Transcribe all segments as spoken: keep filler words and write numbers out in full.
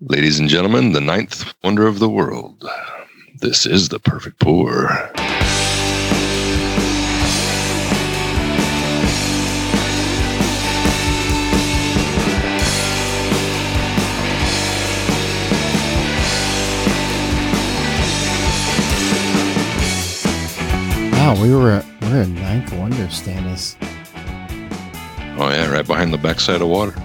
Ladies and gentlemen, the ninth wonder of the world. This is the perfect pour. Wow, we were a, we're a ninth wonder, Stannis. Oh yeah, right behind the backside of water.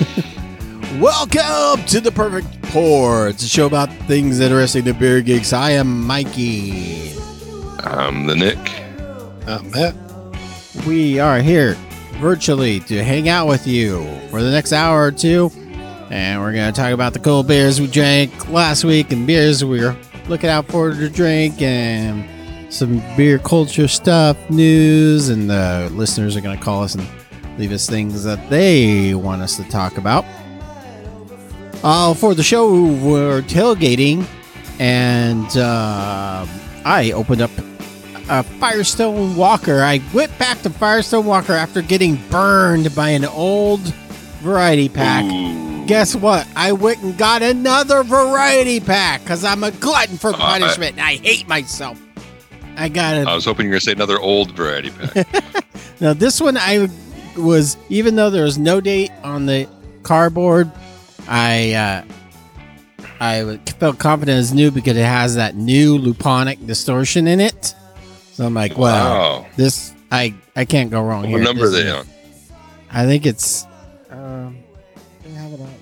Welcome to the Perfect Pour. It's a show about things interesting to beer geeks. I am Mikey. I'm the Nick. I'm Matt. We are here virtually to hang out with you for the next hour or two, and we're going to talk about the cool beers we drank last week and beers we were looking out for to drink, and some beer culture stuff, news, and the listeners are going to call us and leave us things that they want us to talk about. Uh, for the show, we're tailgating, and uh, I opened up a Firestone Walker. I went back to Firestone Walker after getting burned by an old variety pack. Ooh. Guess what? I went and got another variety pack because I'm a glutton for punishment, and I hate myself. I got it. I was hoping you were going to say another old variety pack. Now, this one I was, even though there was no date on the cardboard, I uh, I felt confident it's new because it has that new Luponic distortion in it. So I'm like, wow, Wow. this I I can't go wrong What here. number are This they is- on? I think it's. Um, they have it out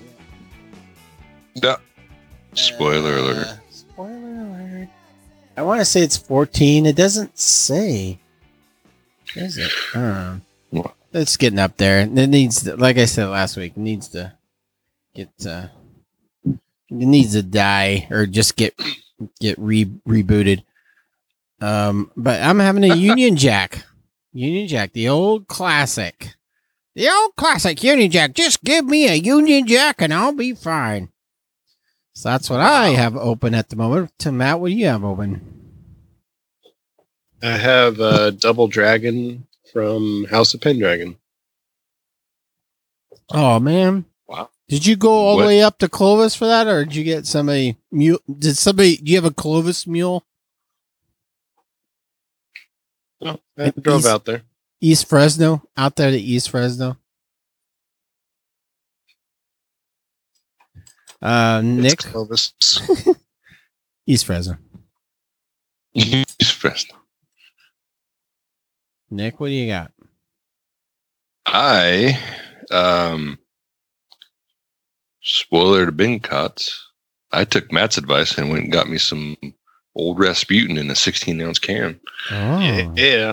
yet. Yeah. Spoiler Uh, alert. Spoiler alert. I want to say it's fourteen. It doesn't say. Is it? I don't know. What? It's getting up there. It needs, to, like I said last week, it needs to get. Uh, it needs to die or just get get re rebooted. Um, but I'm having a Union Jack. Union Jack, the old classic. The old classic Union Jack. Just give me a Union Jack and I'll be fine. So that's what I have open at the moment. To Matt, what do you have open? I have a Double Dragon from House of Pendragon. Oh man. Wow. Did you go all What? the way up to Clovis for that, or did you get somebody mule? Did somebody? Do you have a Clovis mule? Oh, I drove He's- out there. East Fresno, out there to East Fresno. Uh, Nick, It's Clovis. East Fresno. East Fresno. Nick, what do you got? I, um, spoiler to Bing Cots, I took Matt's advice and went and got me some old Rasputin in a sixteen ounce can. Oh, Yeah, yeah.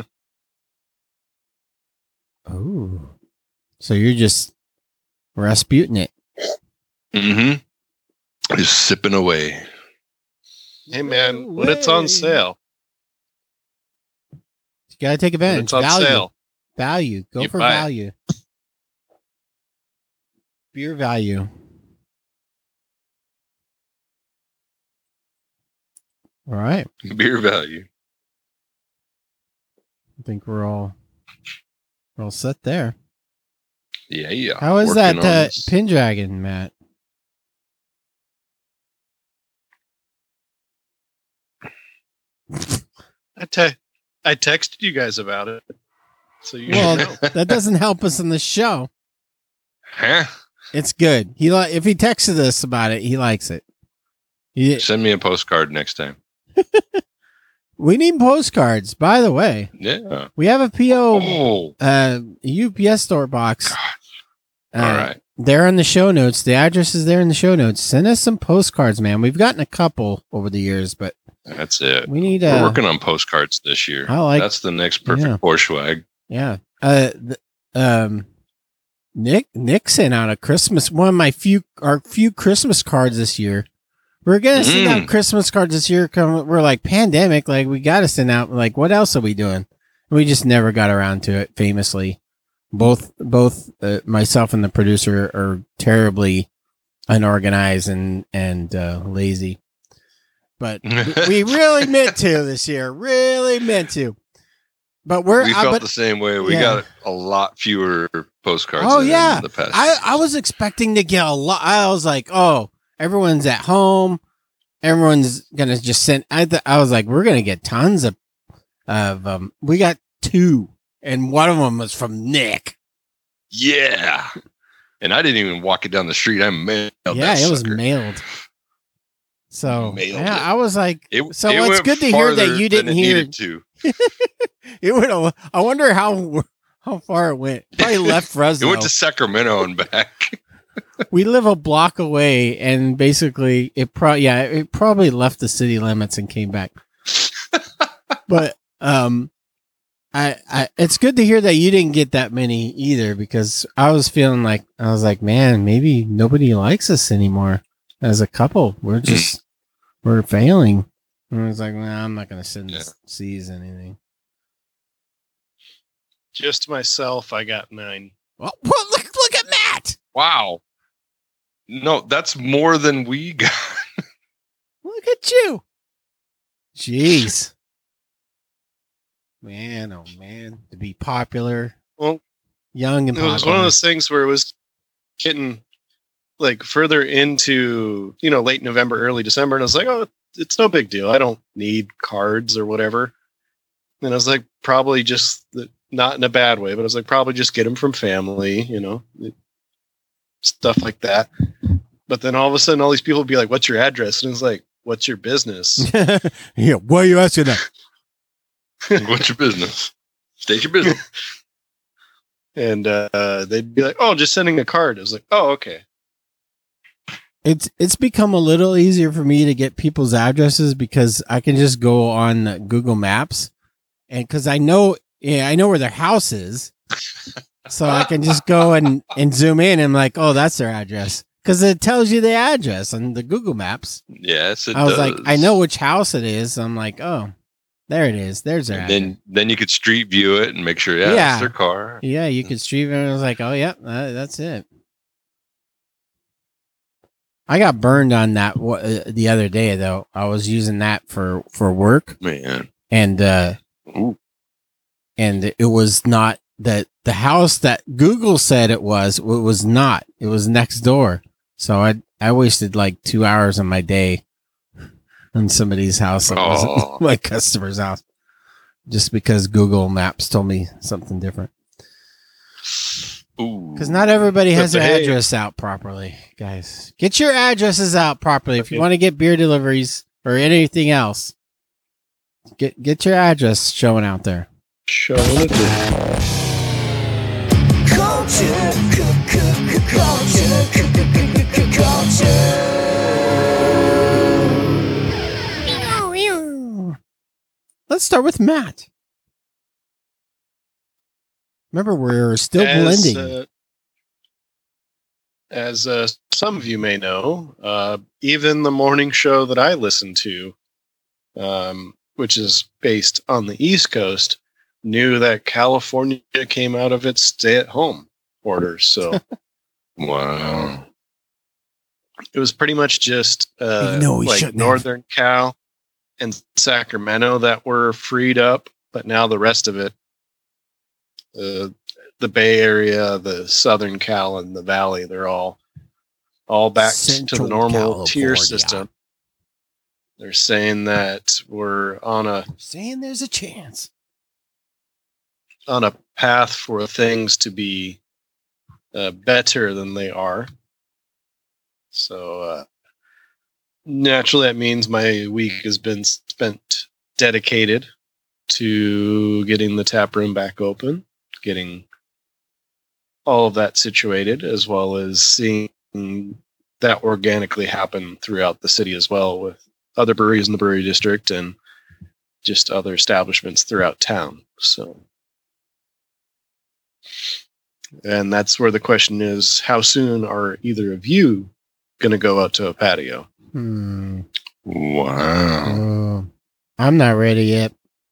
oh. So you're just Rasputin it. Mm-hmm. Just sipping away. Hey man, when it's on way. sale, You gotta take when advantage. it's on Value, sale, value. Go You for buy it. value. Beer value. All right. Beer value. I think we're all we're all set there. Yeah, yeah. How is Working that on uh, this. Pendragon, Matt? I te- I texted you guys about it, so you Well, should know. that doesn't help us in the show. Huh? It's good. He li- if he texted us about it, he likes it. He- Send me a postcard next time. we need postcards. By the way, Yeah. we have a P O Oh. uh, U P S store box. Uh, All right. They're in the show notes. The address is there in the show notes. Send us some postcards, man. We've gotten a couple over the years, but That's it. we need. We're Uh, working on postcards this year. I like- That's the next perfect yeah. pour swag. Yeah. Uh. th- um. Nick Nick sent out a Christmas one of my few our few Christmas cards this year. We're gonna send out Mm. Christmas cards this year. Come, we're like pandemic, like we got to send out. Like what else are we doing? We just never got around to it. Famously, both both uh, myself and the producer are terribly unorganized and and uh, lazy. But we really meant to this year. Really meant to. But we're we uh, felt but the same way. We yeah. got a lot fewer postcards Oh, than yeah. in the past. I, I was expecting to get a lot. I was like, oh, everyone's at home. Everyone's gonna just send. I th- I was like, we're gonna get tons of of um. We got two, and one of them was from Nick. Yeah, and I didn't even walk it down the street. I mailed. Yeah, that it was sucker. mailed. So Mailed yeah, it. I was like, It, so it it's went good to hear that farther you than didn't it hear. needed to. It would. I wonder how how far it went. Probably left It Fresno. went to Sacramento and back. We live a block away, and basically, it probably yeah, it probably left the city limits and came back. But um, I I it's good to hear that you didn't get that many either, because I was feeling like I was like, man, maybe nobody likes us anymore as a couple. We're just we're failing. And I was like, nah, I'm not gonna send Yeah. C's anything. Just myself, I got nine. Well, well, look look at Matt. Wow. No, that's more than we got. Look at you. Jeez. Man, oh man, to be popular, Well, young and it was popular. one of those things where it was getting like further into, you know, late November, early December. And I was like, oh, it's no big deal. I don't need cards or whatever. And I was like, probably just the, not in a bad way, but I was like, probably just get them from family, you know, stuff like that. But then all of a sudden, all these people would be like, what's your address? And it's like, what's your business? Yeah, why are you asking that? What's your business? State your business. And uh, they'd be like, oh, just sending a card. I was like, oh, okay. It's it's become a little easier for me to get people's addresses because I can just go on uh, Google Maps, and because I know yeah I know where their house is, so I can just go and, and zoom in and I'm like, oh, that's their address, because it tells you the address on the Google Maps. Yes, it I was does. like, I know which house it is. I'm like, oh, there it is. There's their And address. then then you could street view it and make sure, yeah, Yeah. it's their car. Yeah, you could stream it. And I was like, oh, yeah, uh, that's it. I got burned on that w- uh, the other day, though. I was using that for, for work, Man. and uh, Ooh. and it was not that the house that Google said it was. It was not. It was next door. So I I wasted like two hours of my day on somebody's house that Oh. wasn't my customer's house, just because Google Maps told me something different. Ooh. Because not everybody has But their hey- address out properly, guys. Get your addresses out properly if you Okay. want to get beer deliveries or anything else. Get get your address showing out there. Showing it. Let's start with Matt. Remember, we're still As, blending. uh, as uh, some of you may know, uh, even the morning show that I listen to, um, which is based on the East Coast, knew that California came out of its stay-at-home order. So Wow. it was pretty much just uh, Even though we like shouldn't have. Northern Cal and Sacramento that were freed up, but now the rest of it, uh, the Bay Area, the Southern Cal, and the Valley, they're all all back to Central the normal tier California. system. They're saying that we're on a Saying there's a chance. on a path for things to be uh, better than they are. So uh, naturally, that means my week has been spent dedicated to getting the tap room back open, getting all of that situated, as well as seeing that organically happen throughout the city as well, with other breweries in the brewery district and just other establishments throughout town. So, and that's where the question is, how soon are either of you going to go out to a patio? Hmm. Wow. Oh, I'm not ready yet.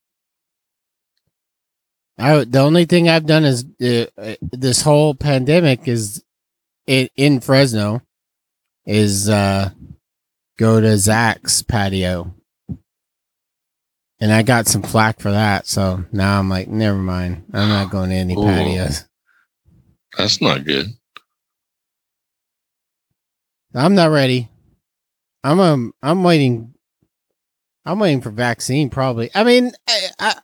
I the only thing I've done is uh, uh, this whole pandemic is in, in Fresno is uh, go to Zach's patio, and I got some flack for that. So now I'm like, never mind. I'm not going to any Ooh. patios. That's not good. I'm not ready. I'm um I'm waiting. I'm waiting for vaccine. Probably. I mean, I I,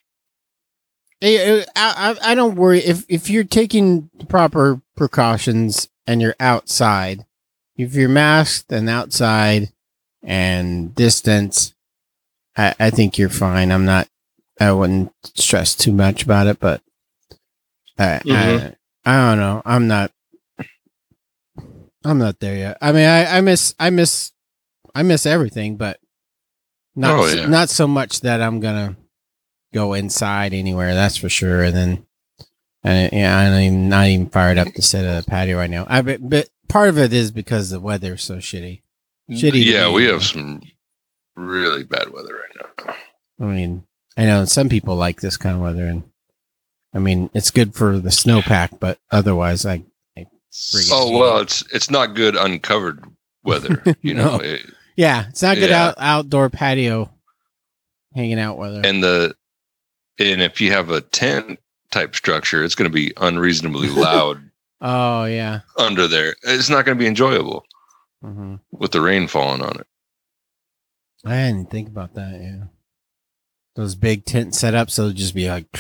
I, I, I don't worry if if you're taking proper precautions and you're outside. If you're masked and outside and distance, I, I think you're fine. I'm not. I wouldn't stress too much about it, but I, mm-hmm. I, I don't know. I'm not. I'm not there yet. I mean, I, I miss, I miss, I miss everything, but not, oh, yeah. not so much that I'm gonna go inside anywhere. That's for sure. And then, uh, yeah, I'm even, not even fired up to sit at a patio right now. I but, but part of it is because the weather's so shitty. Shitty. Yeah, we have some really bad weather right now. I mean, I know some people like this kind of weather, and I mean, it's good for the snowpack, but otherwise, I. I oh well, it's it's not good uncovered weather, you know. no. it, yeah, it's not good yeah. out outdoor patio hanging out weather. And the and if you have a tent type structure, it's going to be unreasonably loud. Oh yeah, under there, it's not going to be enjoyable mm-hmm. with the rain falling on it. I didn't think about that. Yeah, those big tent setups, so it'll just be like,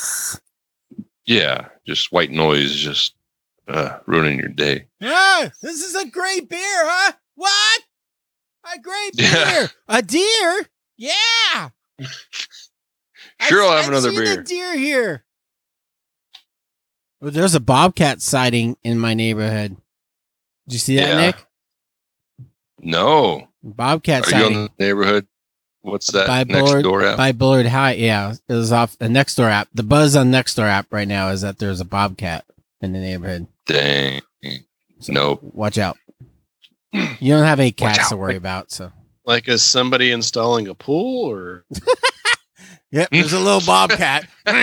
yeah, just white noise, just uh, ruining your day. Ah, this is a great beer, huh? What? A great beer? Yeah. A deer? Yeah. Sure, I, I'll have I've another seen beer. A deer here. Well, there's a bobcat sighting in my neighborhood. Did you see that, yeah. Nick? No. Bobcat Are sighting. you on the neighborhood? What's that? By Next Bullard, door app? By Bullard High. Yeah, it was off the Nextdoor app. The buzz on Nextdoor app right now is that there's a bobcat in the neighborhood. Dang. So nope. Watch out. You don't have any cats to worry about, so. Like, is somebody installing a pool or? Yep, there's a little bobcat. oh,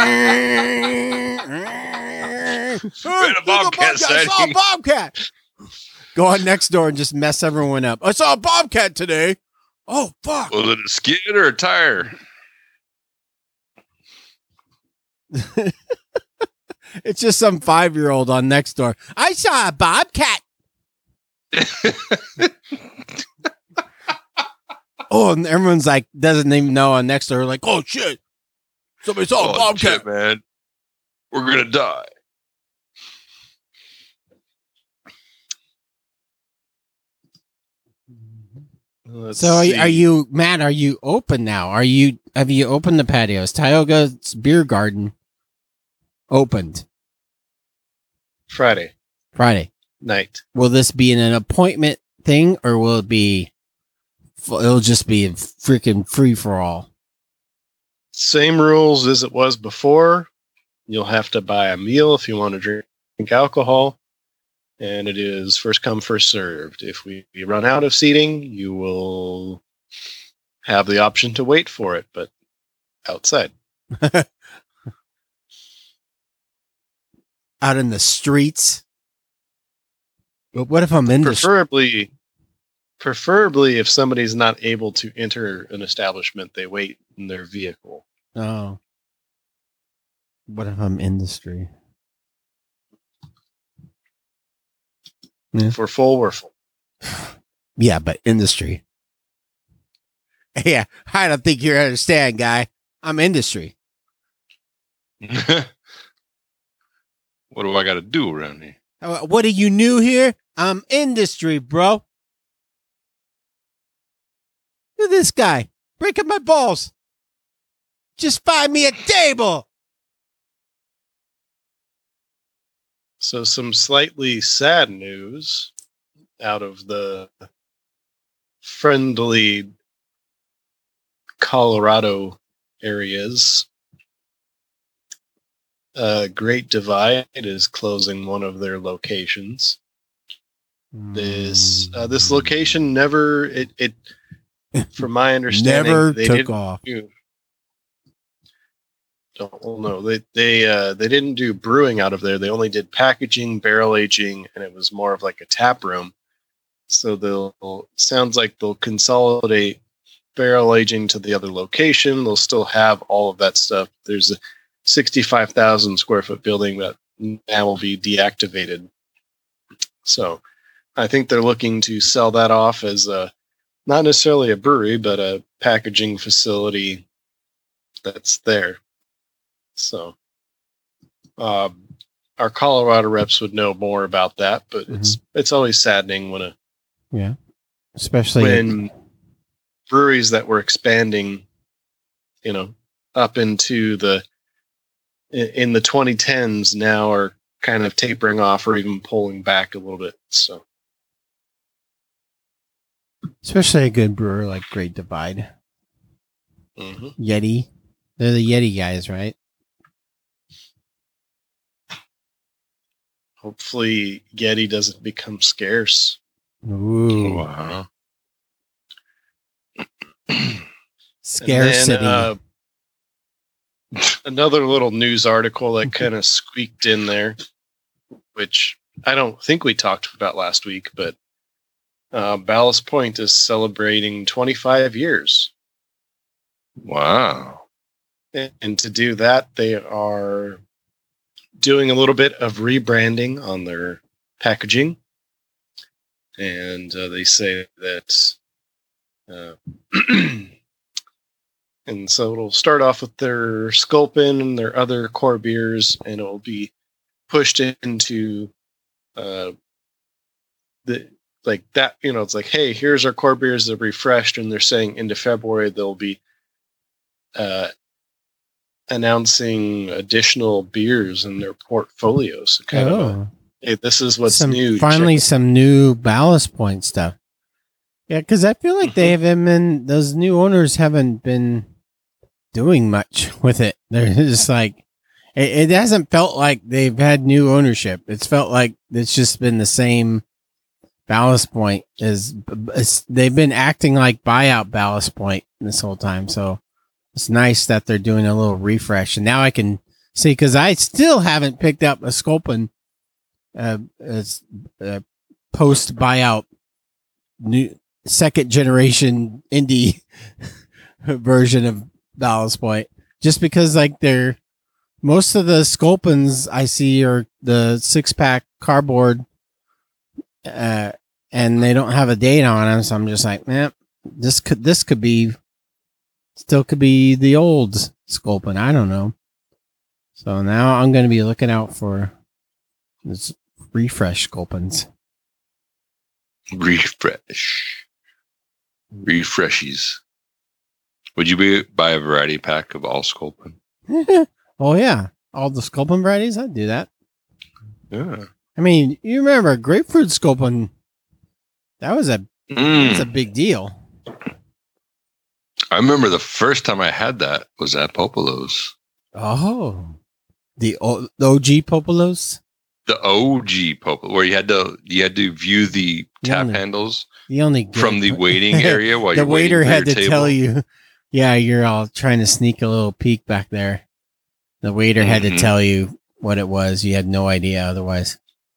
a bobcat I saw a bobcat. Go on Nextdoor and just mess everyone up. I saw a bobcat today. Oh, fuck. Was it a skid or a tire? It's just some five-year-old on Nextdoor. I saw a bobcat. Oh, and everyone's like, doesn't even know on Nextdoor, like, oh, shit. Somebody saw oh, a bobcat. Shit, man. We're going to die. Let's so are, see. are you, Matt, are you open now? Are you, have you opened the patios? Tioga's Beer Garden opened. Friday. Friday. Night. Will this be an appointment thing or will it be, it'll just be a freaking free for all? Same rules as it was before. You'll have to buy a meal if you want to drink, drink alcohol. And it is first come, first served. If we, we run out of seating, you will have the option to wait for it, but outside. Out in the streets? But what if I'm in preferably, the sh- preferably if somebody's not able to enter an establishment, they wait in their vehicle. Oh. What if I'm in the street? Yeah. For full, we're full. Yeah, but industry. Yeah, I don't think you understand, guy. I'm industry. What do I got to do around here? Uh, what are you new here? I'm industry, bro. Look at this guy breaking my balls. Just find me a table. So some slightly sad news out of the friendly Colorado areas. Uh, Great Divide is closing one of their locations. This uh, this location never it it from my understanding never they took didn't off. Do, don't well, no they they uh, they didn't do brewing out of there. They only did packaging, barrel aging, and it was more of like a tap room. So they'll sounds like they'll consolidate barrel aging to the other location. They'll still have all of that stuff. There's a sixty-five thousand square foot building that now will be deactivated. So I think they're looking to sell that off as a, not necessarily a brewery, but a packaging facility that's there. So, uh, our Colorado reps would know more about that, but mm-hmm. it's it's always saddening when a yeah, especially when breweries that were expanding, you know, up into the in the twenty tens now are kind of tapering off or even pulling back a little bit. So, especially a good brewer like Great Divide, mm-hmm. Yeti, they're the Yeti guys, right? Hopefully, Yeti doesn't become scarce. Ooh, wow! Scarcity. Then, uh, another little news article that kind of squeaked in there, which I don't think we talked about last week, but uh, Ballast Point is celebrating twenty-five years. Wow! And, and to do that, they are doing a little bit of rebranding on their packaging. And uh, they say that, uh, and so it'll start off with their Sculpin and their other core beers, and it will be pushed into uh, the, like that, you know, it's like, hey, here's our core beers that are refreshed, and they're saying into February they'll be uh, announcing additional beers in their portfolios. So kind oh. of a, hey, this is what's some, new. Finally, Check some new Ballast Point stuff. Yeah, because I feel like they haven't been, those new owners haven't been doing much with it. They're just like, it, it hasn't felt like they've had new ownership. It's felt like it's just been the same Ballast Point. As they've been acting like buyout Ballast Point this whole time. So it's nice that they're doing a little refresh. And now I can see, because I still haven't picked up a Sculpin uh, uh, post buyout new second generation indie version of Ballast Point, just because like they're most of the Sculpins I see are the six pack cardboard, uh, and they don't have a date on them. So I'm just like, man, this could this could be still could be the old Sculpin. I don't know. So now I'm going to be looking out for this refresh Sculpins. Refresh. Refreshies. Would you be buy a variety pack of all Sculpin? Oh yeah, all the Sculpin varieties. I'd do that. Yeah. I mean, you remember grapefruit Sculpin? That was a mm. that was a big deal. I remember the first time I had that was at Popolo's. Oh, the, o- the O G Popolos. The O G Popolo, where you had to you had to view the tap the only, handles the only from the waiting area while the you're waiter waiting for had your to table. tell you. Yeah, you're all trying to sneak a little peek back there. The waiter had mm-hmm. to tell you what it was. You had no idea otherwise.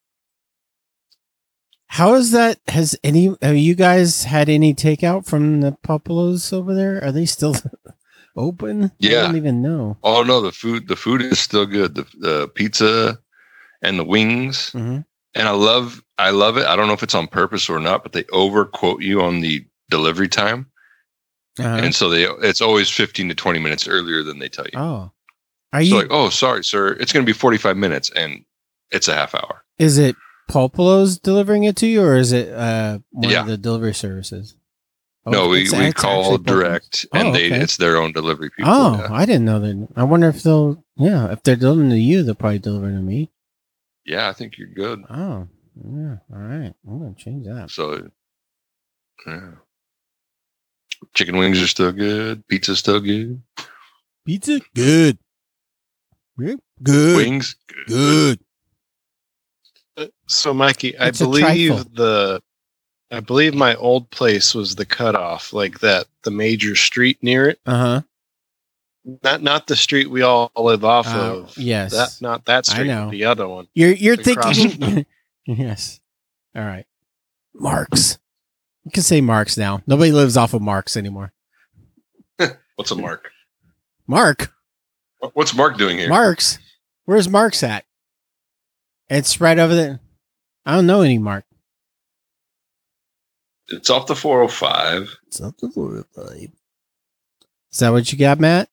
How is that? Has any have you guys had any takeout from the Popolos over there? Are they still open? Yeah. I don't even know. Oh no, the food the food is still good. The the pizza and the wings. Mm-hmm. And I love I love it. I don't know if it's on purpose or not, but they over quote you on the delivery time. Uh-huh. And so they it's always fifteen to twenty minutes earlier than they tell you. Oh. Are so you like, oh sorry, sir, it's gonna be forty-five minutes and it's a half hour. Is it Popolos delivering it to you, or is it uh, one yeah. of the delivery services? Oh, no, we, it's, we it's call direct, oh, and they okay. it's their own delivery people. Oh, yeah. I didn't know that. I wonder if they'll, yeah, if they're delivering to you, they'll probably deliver to me. Yeah, I think you're good. Oh, yeah. All right. I'm going to change that. So, yeah. Chicken wings are still good. Pizza's still good. Pizza? Good. Good. Wings? Good. good. Uh, so, Mikey, I It's a believe trifle. the, I believe my old place was the cutoff, like that, the major street near it. Uh huh. Not not the street we all live off Uh, of. yes. That not that I street. know. The other one. You're you're Across thinking. Yes. All right. Marks. You can say Marks now. Nobody lives off of Marks anymore. What's a mark? Mark. What's Mark doing here? Marks. Where's Marks at? It's right over there. I don't know any Mark. It's off the four oh five. It's off the four oh five. Is that what you got, Matt?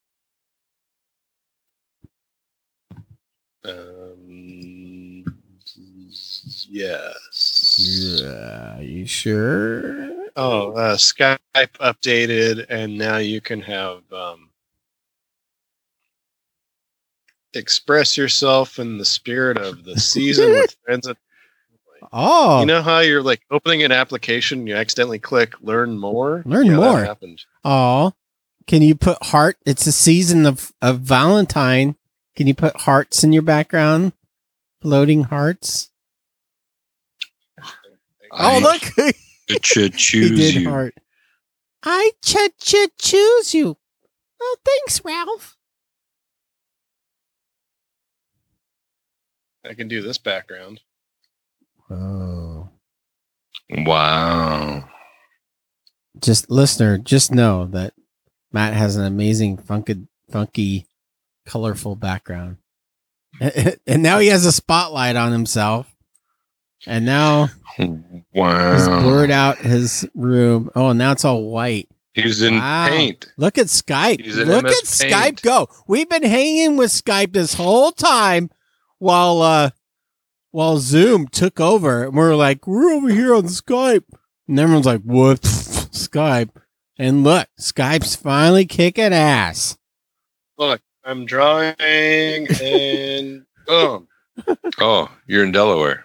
Um, yes. Yeah, you sure? Oh, uh, Skype updated, and now you can have um, express yourself in the spirit of the season with friends. And Oh, you know how you're like opening an application, you accidentally click learn more? Learn Yeah, more. That happened. oh. Can you put heart? It's a season of, of Valentine. Can you put hearts in your background? Floating hearts. I Oh, look. should He choose did you. heart. I ch- ch- choose you. Oh, thanks, Ralph. I can do this background. Oh. Wow. Just listener, just know that Matt has an amazing funky, funky, colorful background. And now he has a spotlight on himself. And now Wow. he's blurred out his room. Oh, now it's all white. He's in Wow. paint. Look at Skype. He's in Look M S at Skype Paint. go. We've been hanging with Skype this whole time while uh while Zoom took over. And we're like, we're over here on Skype. And everyone's like, what? Skype. And look, Skype's finally kicking ass. Look, I'm drawing and boom. Oh, you're in Delaware.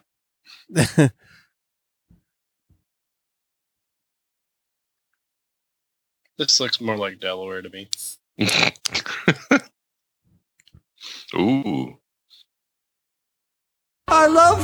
This looks more like Delaware to me. Ooh. I love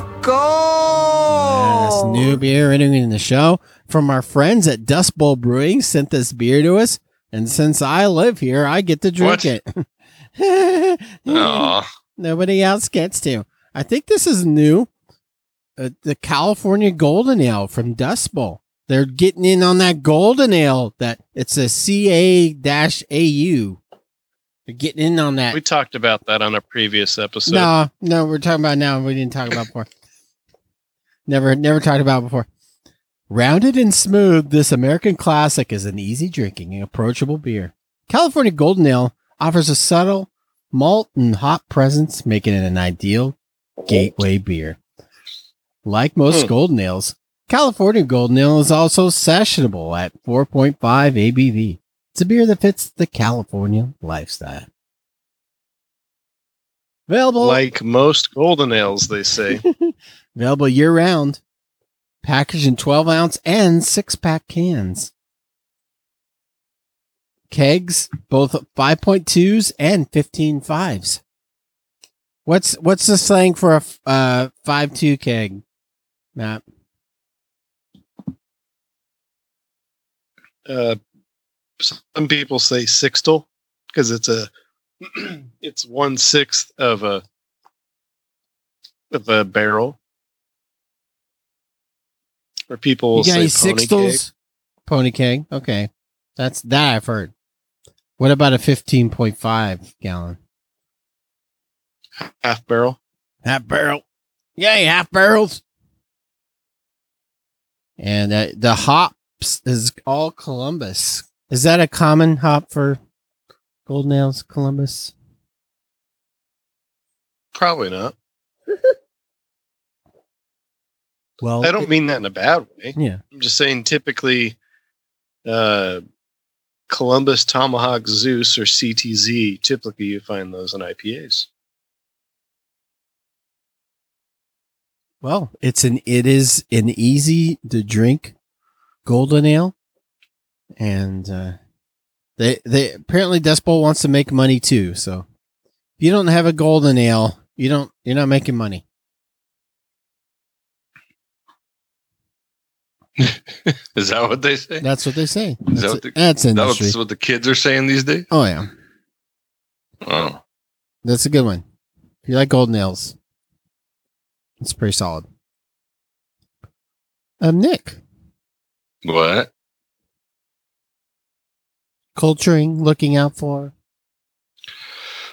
Yes, gold. new beer entering the show from our friends at Dust Bowl Brewing sent this beer to us, and since I live here, I get to drink What? it. Aw. Nobody else gets to. I think this is new. Uh, the California Golden Ale from Dust Bowl. They're getting in on that Golden Ale. That it's a C A A U. They're getting in on that. We talked about that on a previous episode. No, no, we're talking about now. We didn't talk about before. Never, never talked about before. Rounded and smooth, this American classic is an easy drinking and approachable beer. California Golden Ale offers a subtle malt and hop presence, making it an ideal gateway beer. Like most Hmm. Golden Ales, California Golden Ale is also sessionable at four point five A B V. It's a beer that fits the California lifestyle. Available Like most golden ales, they say. Available year round. Packaged in twelve ounce and six pack cans. Kegs, both five point twos and fifteen fives. What's what's the slang for a f- uh, five two keg, Matt? Uh, some people say sixtel because it's a it's one sixth of a of a barrel. Or people will You got any say pony keg. sixtels? Pony keg. Okay, that's that I've heard. What about a fifteen point five gallon? half barrel. Half barrel. Yay, half barrels. And uh, the hops is all Columbus. Is that a common hop for Golden Ales, Columbus? Probably not. Well, I don't mean that in a bad way. Yeah. I'm just saying typically uh, Columbus, Tomahawk, Zeus, or C T Z, typically you find those in I P As. Well, it's an it is an easy to drink Golden Ale, and uh, they they apparently Dust Bowl wants to make money too. So if you don't have a Golden Ale, you don't you're not making money. Is that what they say? That's what they say. Is That's, that what the- that's industry. That's what the kids are saying these days? Oh yeah, Oh. that's a good one. If you like Golden Ales, it's pretty solid. Um, Nick, What? culturing, looking out for.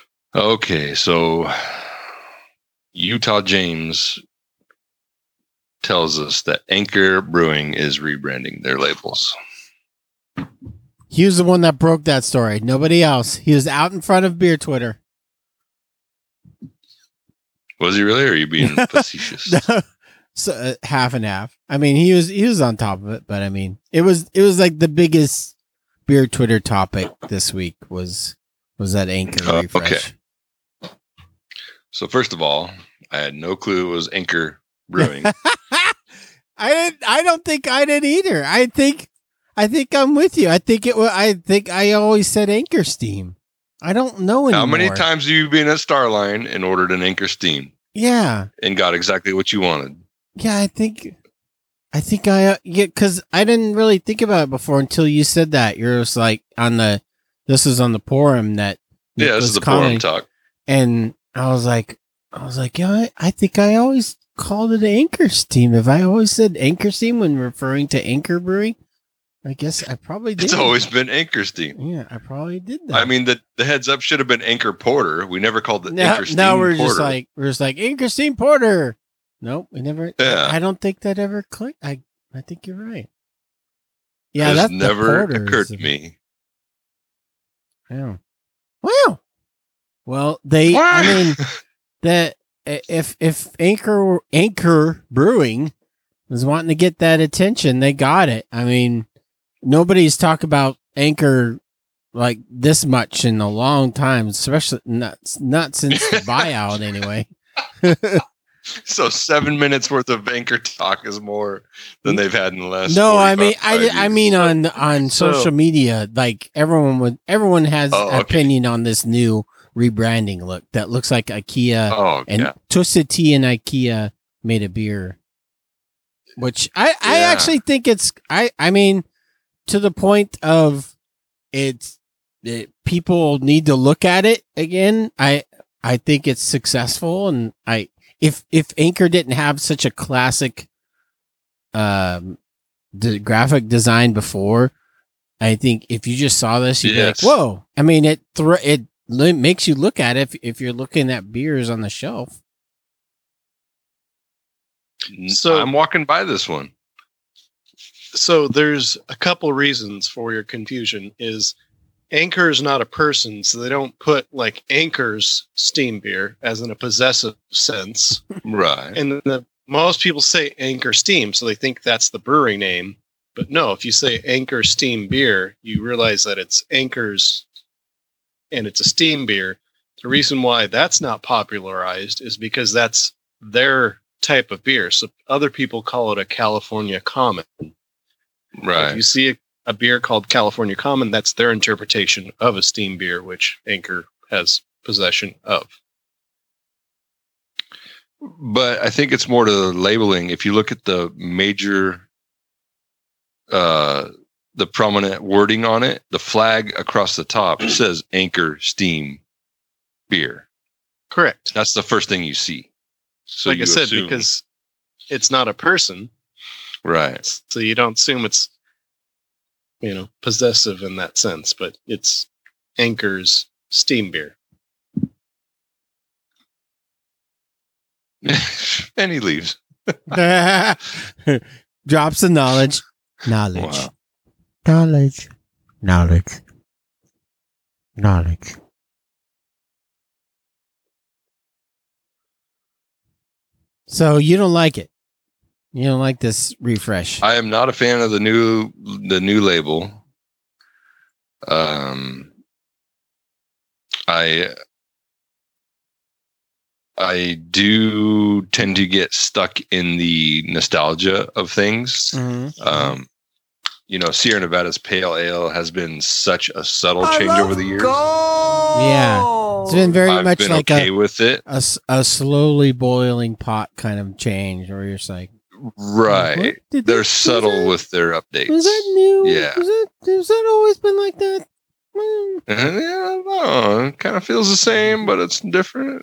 Okay, so Utah James tells us that Anchor Brewing is rebranding their labels. He was the one that broke that story. Nobody else. He was out in front of beer Twitter. Was he really, or are you being facetious? No, so, uh, half and half. I mean, he was he was on top of it, but I mean, it was it was like the biggest beer Twitter topic this week was was that Anchor uh, refresh. Okay. So first of all, I had no clue it was Anchor Brewing. I didn't. I don't think I did either. I think. I think I'm with you. I think it was. I think I always said Anchor Steam. I don't know anymore. How many times have you been at Starline and ordered an Anchor Steam? Yeah. And got exactly what you wanted? Yeah, I think. I think I uh, yeah, because I didn't really think about it before until you said that. You're just like on the. This is on the forum that. Nick Yeah, this was is the commenting, forum talk. And I was like, I was like, yeah, I, I think I always called it Anchor Steam. If I always said Anchor Steam when referring to Anchor Brewing, I guess I probably did. It's always been Anchor Steam. Yeah, I probably did that. I mean, the, the heads up should have been Anchor Porter. We never called it now, Anchor Steam now we're Porter. just like we're just like Anchor Steam Porter. Nope, we never. Yeah. I don't think that ever clicked. I I think you're right. Yeah, It's that's never occurred to me. Yeah. Wow. Well, they. I mean, that if if Anchor Anchor Brewing was wanting to get that attention, they got it. I mean, nobody's talked about Anchor like this much in a long time, especially not not since the buyout anyway. So seven minutes worth of Anchor talk is more than they've had in the last. No, I mean, I, years. I mean on on So- social media, like everyone would everyone has Oh, an okay. opinion on this new rebranding look that looks like IKEA Oh, and yeah. Twisted Tea and IKEA made a beer, which I I Yeah. actually think it's I I mean to the point of it's it, people need to look at it again. I I think it's successful, and I if if Anchor didn't have such a classic um the graphic design before, I think if you just saw this, you'd Yes. be like, "Whoa!" I mean, it thr it li- makes you look at it if, if you're looking at beers on the shelf. So- I'm walking by this one. So there's a couple reasons for your confusion. Is Anchor is not a person, so they don't put like Anchor's steam beer as in a possessive sense. Right. And the, most people say Anchor Steam, so they think that's the brewing name. But no, if you say Anchor Steam Beer, you realize that it's Anchor's and it's a steam beer. The reason why that's not popularized is because that's their type of beer. So other people call it a California Common. If Right. you see a, a beer called California Common, that's their interpretation of a steam beer, which Anchor has possession of. But I think it's more to the labeling. If you look at the major, uh, the prominent wording on it, the flag across the top says Anchor Steam Beer. Correct. That's the first thing you see. So like you I said, assume- because it's not a person, right. so you don't assume it's, you know, possessive in that sense, but it's Anchor's steam beer. And he leaves. Drops the knowledge, knowledge, Wow. knowledge, knowledge, knowledge. So you don't like it? You don't like this refresh? I am not a fan of the new the new label. Um, I I do tend to get stuck in the nostalgia of things. Mhm. Um, you know, Sierra Nevada's Pale Ale has been such a subtle change over the years. Yeah, it's been very I've much been like okay a, with it. a s- a slowly boiling pot kind of change, where you're just like, Right. what? Did They're this- was subtle that- with their updates. Was that new? Yeah. Was that, has that always been like that? Mm. And, yeah, I don't know. It kind of feels the same, but it's different.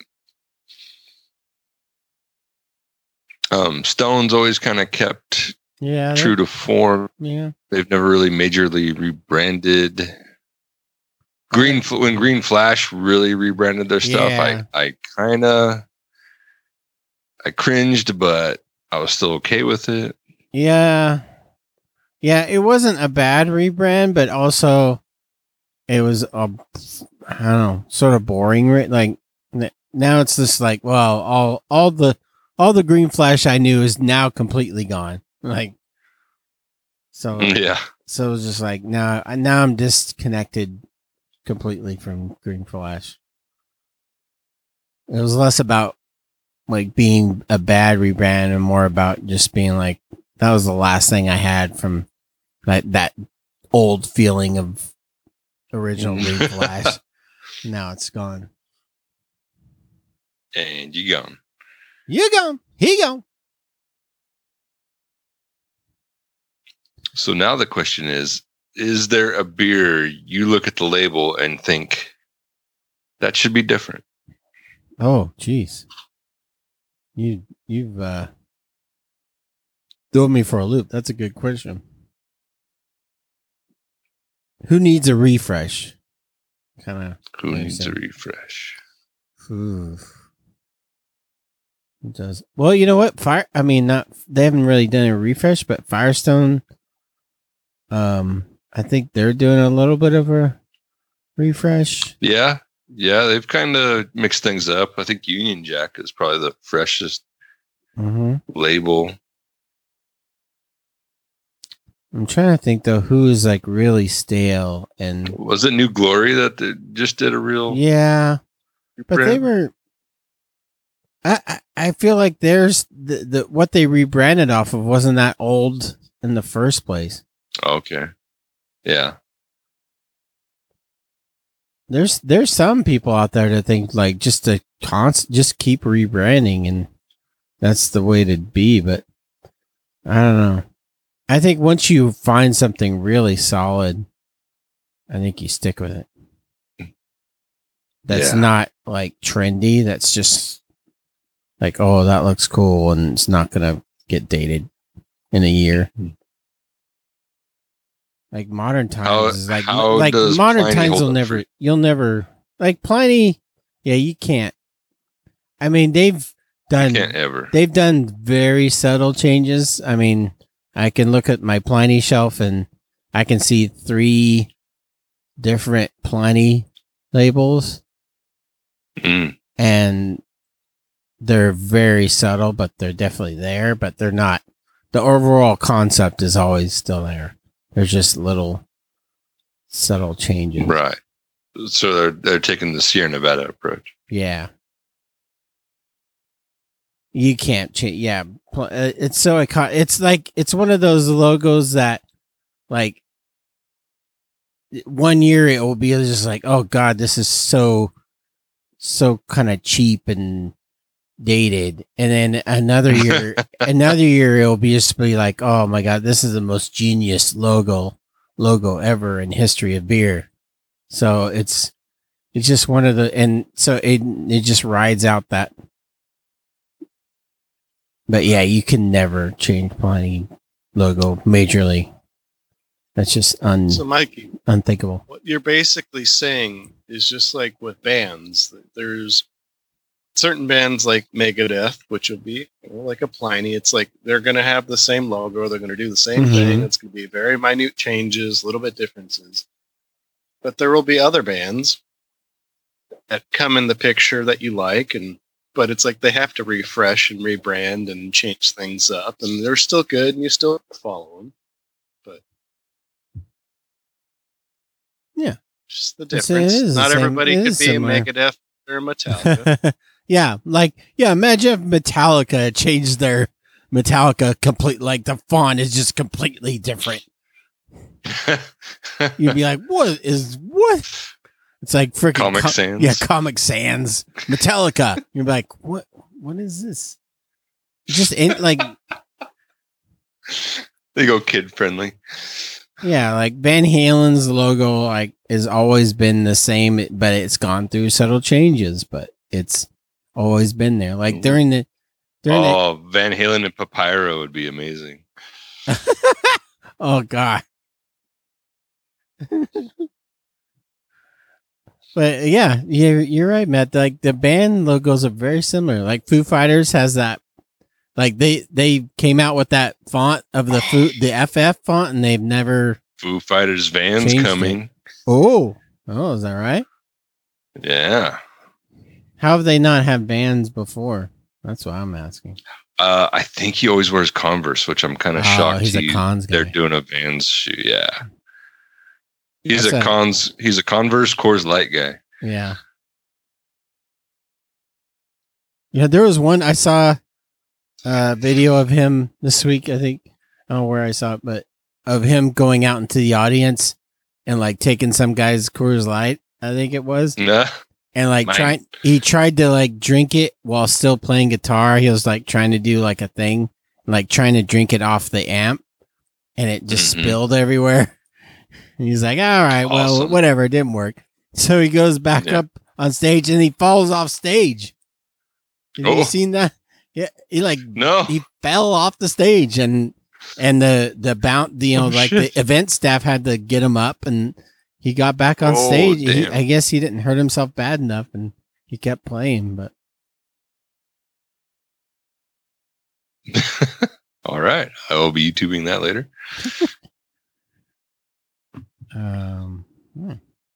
Um, Stone's always kind of kept Yeah. that- true to form. Yeah. They've never really majorly rebranded. Green Fl- when Green Flash really rebranded their stuff, Yeah. I I kind of I cringed, but I was still okay with it. Yeah. Yeah, it wasn't a bad rebrand, but also it was a, I don't know, sort of boring. Right? Like now it's just like, well, all all the all the Green Flash I knew is now completely gone. Like, so Yeah. So it was just like now, now I'm disconnected completely from Green Flash. It was less about like being a bad rebrand and more about just being like that was the last thing I had from that that old feeling of original Green Flash. Now it's gone. And you gone. You gone. He gone. So now the question is, is there a beer you look at the label and think that should be different? Oh, geez. You, you've uh, thrown me for a loop. That's a good question. Who needs a refresh? Kind of. Who needs a refresh? Ooh. It does. Well, you know what? Fire. I mean, not. They haven't really done a refresh, but Firestone. Um, I think they're doing a little bit of a refresh. Yeah, yeah, they've kind of mixed things up. I think Union Jack is probably the freshest mm-hmm. label. I'm trying to think though, who is like really stale and was it New Glory that they just did a real? Yeah, but brand? they were. I, I I feel like there's the, the what they rebranded off of wasn't that old in the first place. Okay. Yeah. There's there's some people out there that think like just to const just keep rebranding and that's the way to be, but I don't know. I think once you find something really solid, I think you stick with it. That's yeah. not like trendy. That's just like, oh, that looks cool and it's not gonna get dated in a year. Like Modern Times how, is like how like Modern Pliny Times will hold never for- you'll never like Pliny. Yeah, you can't. I mean, they've done can't ever. They've done very subtle changes. I mean, I can look at my Pliny shelf and I can see three different Pliny labels, Mm. and they're very subtle, but they're definitely there. But they're not. The overall concept is always still there. There's just little subtle changes. Right. So they're they're taking the Sierra Nevada approach. Yeah. You can't change. Yeah. Pl- uh, It's so iconic. It's like, it's one of those logos that, like, one year it will be just like, oh God, this is so, so kind of cheap and dated. And then another year, another year it'll be just be like, oh my God, this is the most genius logo, logo ever in history of beer. So it's, it's just one of the, and so it, it just rides out that. But yeah, you can never change Pliny logo majorly. That's just un, So, Mikey, unthinkable. what you're basically saying is just like with bands, that there's certain bands like Megadeth, which will be you know, like a Pliny. It's like they're going to have the same logo. They're going to do the same Mhm. thing. It's going to be very minute changes, a little bit differences. But there will be other bands that come in the picture that you like, and but it's like they have to refresh and rebrand and change things up, and they're still good, and you still follow them. But Yeah. just the It's- it difference. is the Not same- everybody it could is be similar. a Megadeth or a Metallica. Yeah, like yeah, imagine if Metallica changed their Metallica complete, like the font is just completely different. You'd be like, what is what? It's like freaking Comic co- Sans. Yeah, Comic Sans Metallica. You're like, what? What is this? Just in, like, They go kid friendly. yeah, like Van Halen's logo, like, has always been the same, but it's gone through subtle changes, but it's always been there. Like during the during Oh, Van Halen and Papyro would be amazing. the oh god. But yeah, you're you're right, Matt. Like the band logos are very similar. Like Foo Fighters has that Like they they came out with that font of the food, the F F font, and they've never. Foo Fighters Vans Changed coming. it. Oh, oh, is that right? Yeah. How have they not had Vans before? That's what I'm asking. Uh, I think he always wears Converse, which I'm kind of Oh, shocked. he's a he- Cons guy. They're doing a Vans shoe. Yeah. He's That's a a- cons. He's a Converse Coors Light guy. Yeah. Yeah, there was one I saw a video of him this week, I think. I don't know where I saw it, but of him going out into the audience and like taking some guy's Coors Light, I think it was. Nah. And like Mine. trying he tried to like drink it while still playing guitar. He was like trying to do like a thing, like trying to drink it off the amp, and it just Mhm. spilled everywhere. And he's like, all right, well, Awesome. whatever, it didn't work. So he goes back Yeah. up on stage and he falls off stage. Have Oh. you seen that? Yeah, he like No. he fell off the stage, and and the the bound you know Oh, like shit. the event staff had to get him up, and he got back on Oh, stage. He, damn. I guess he didn't hurt himself bad enough, and he kept playing. But All right. I will be YouTubing that later. um, hmm.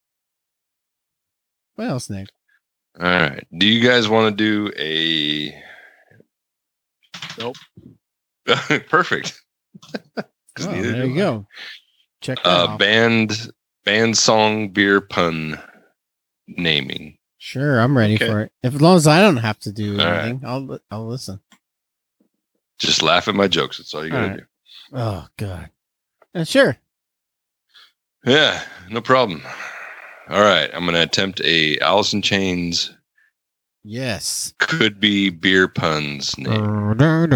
What else, Nick? All right. Do you guys want to do a? Nope. Perfect. Oh, 'Cause neither there do you I. go. Check that Uh, off. band, band song, beer pun naming. Sure, I'm ready Okay. for it. If as long as I don't have to do All right. anything, I'll li- I'll listen. Just laugh at my jokes. That's all you gotta All right. do. Oh God. Uh, sure. Yeah, no problem. All right, I'm gonna attempt a Alice in Chains Yes. could be beer puns name.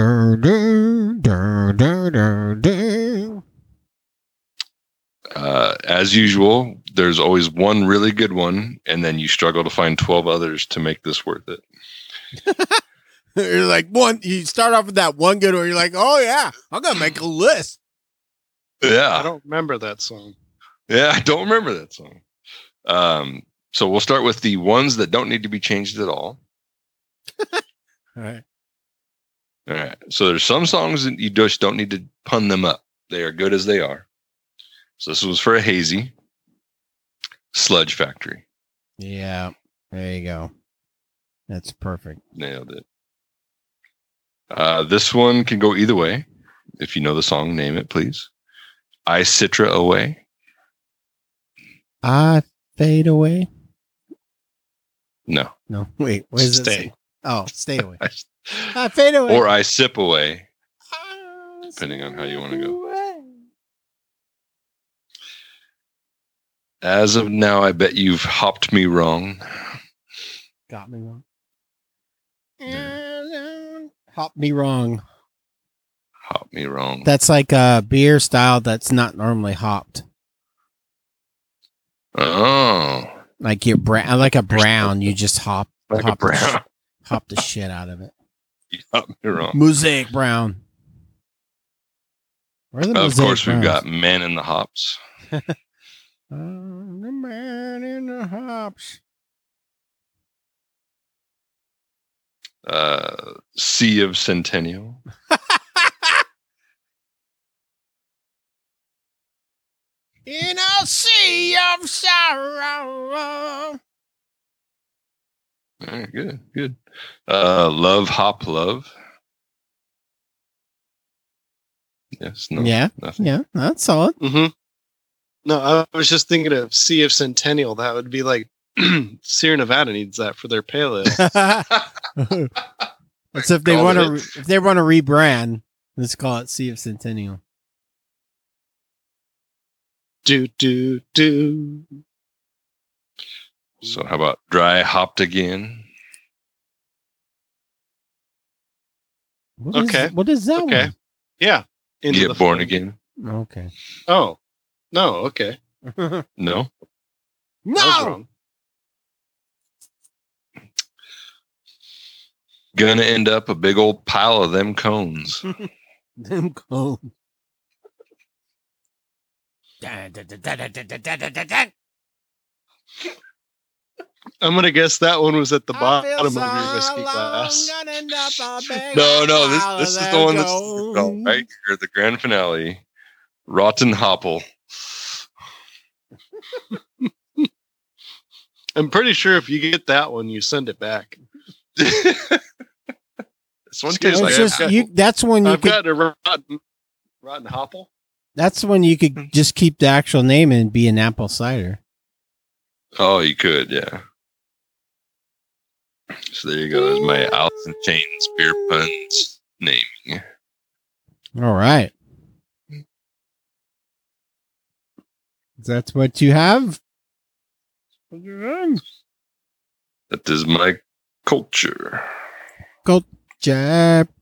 Uh, as usual, there's always one really good one, and then you struggle to find twelve others to make this worth it. You're like one. You start off with that one good one. You're like, oh yeah, I'm gonna make a list. Yeah, I don't remember that song. yeah, I don't remember that song. Um, so we'll start with the ones that don't need to be changed at all. All right. All right. So there's some songs that you just don't need to pun them up. They are good as they are. So this was for a hazy. Sludge Factory. Yeah. There you go. That's perfect. Nailed it. Uh, this one can go either way. If you know the song, name it, please. I Citra Away. I fade away. No. No, wait. What does it Stay. say? Oh, stay away. I, I fade away. or I Sip Away. I depending on how you wanna go. away. As of now, I bet you've hopped me wrong. Got me wrong. Hop me wrong. Hop me wrong. That's like a beer style that's not normally hopped. Oh. Like your brown, like a brown, you just hop, Like hop a brown. The, hop the shit out of it. You hopped me wrong. Mosaic brown. Where are the Of Mosaic course, we've Browns? got Man in the Hops. I'm the man in the hops. Uh, Sea of Centennial. In a sea of sorrow. All right, good, good. Uh, Love Hop Love. Yes, no, Yeah, nothing. yeah, that's solid. Mm-hmm. No, I was just thinking of Sea of Centennial. That would be like Sierra Nevada needs that for their playlist. That's if they Call want it to if they want to rebrand. Let's call it Sea of Centennial. do do do. So how about Dry Hopped Again? What is- Okay. what is that Okay. Yeah. Into Get the Born Flame. Again? one? Okay. Oh. No, okay. No. I was no. wrong. Gonna end up a big old pile of them cones. Them cold. I'm gonna guess that one was at the I bottom feel of so your whiskey long, glass. gonna end up a big No, no, pile this this of is the one that's Jones. oh, right here, the grand finale. Rotten Hopple. I'm pretty sure if you get that one, you send it back. This one tastes It's like just apple. you. That's when you I've could. got a rotten, rotten hopple. That's when you could just keep the actual name and be an apple cider. Oh, you could, yeah. So there you go. There's my Alice in Chains beer puns naming. All right. That's what you have. That is my culture. Jab.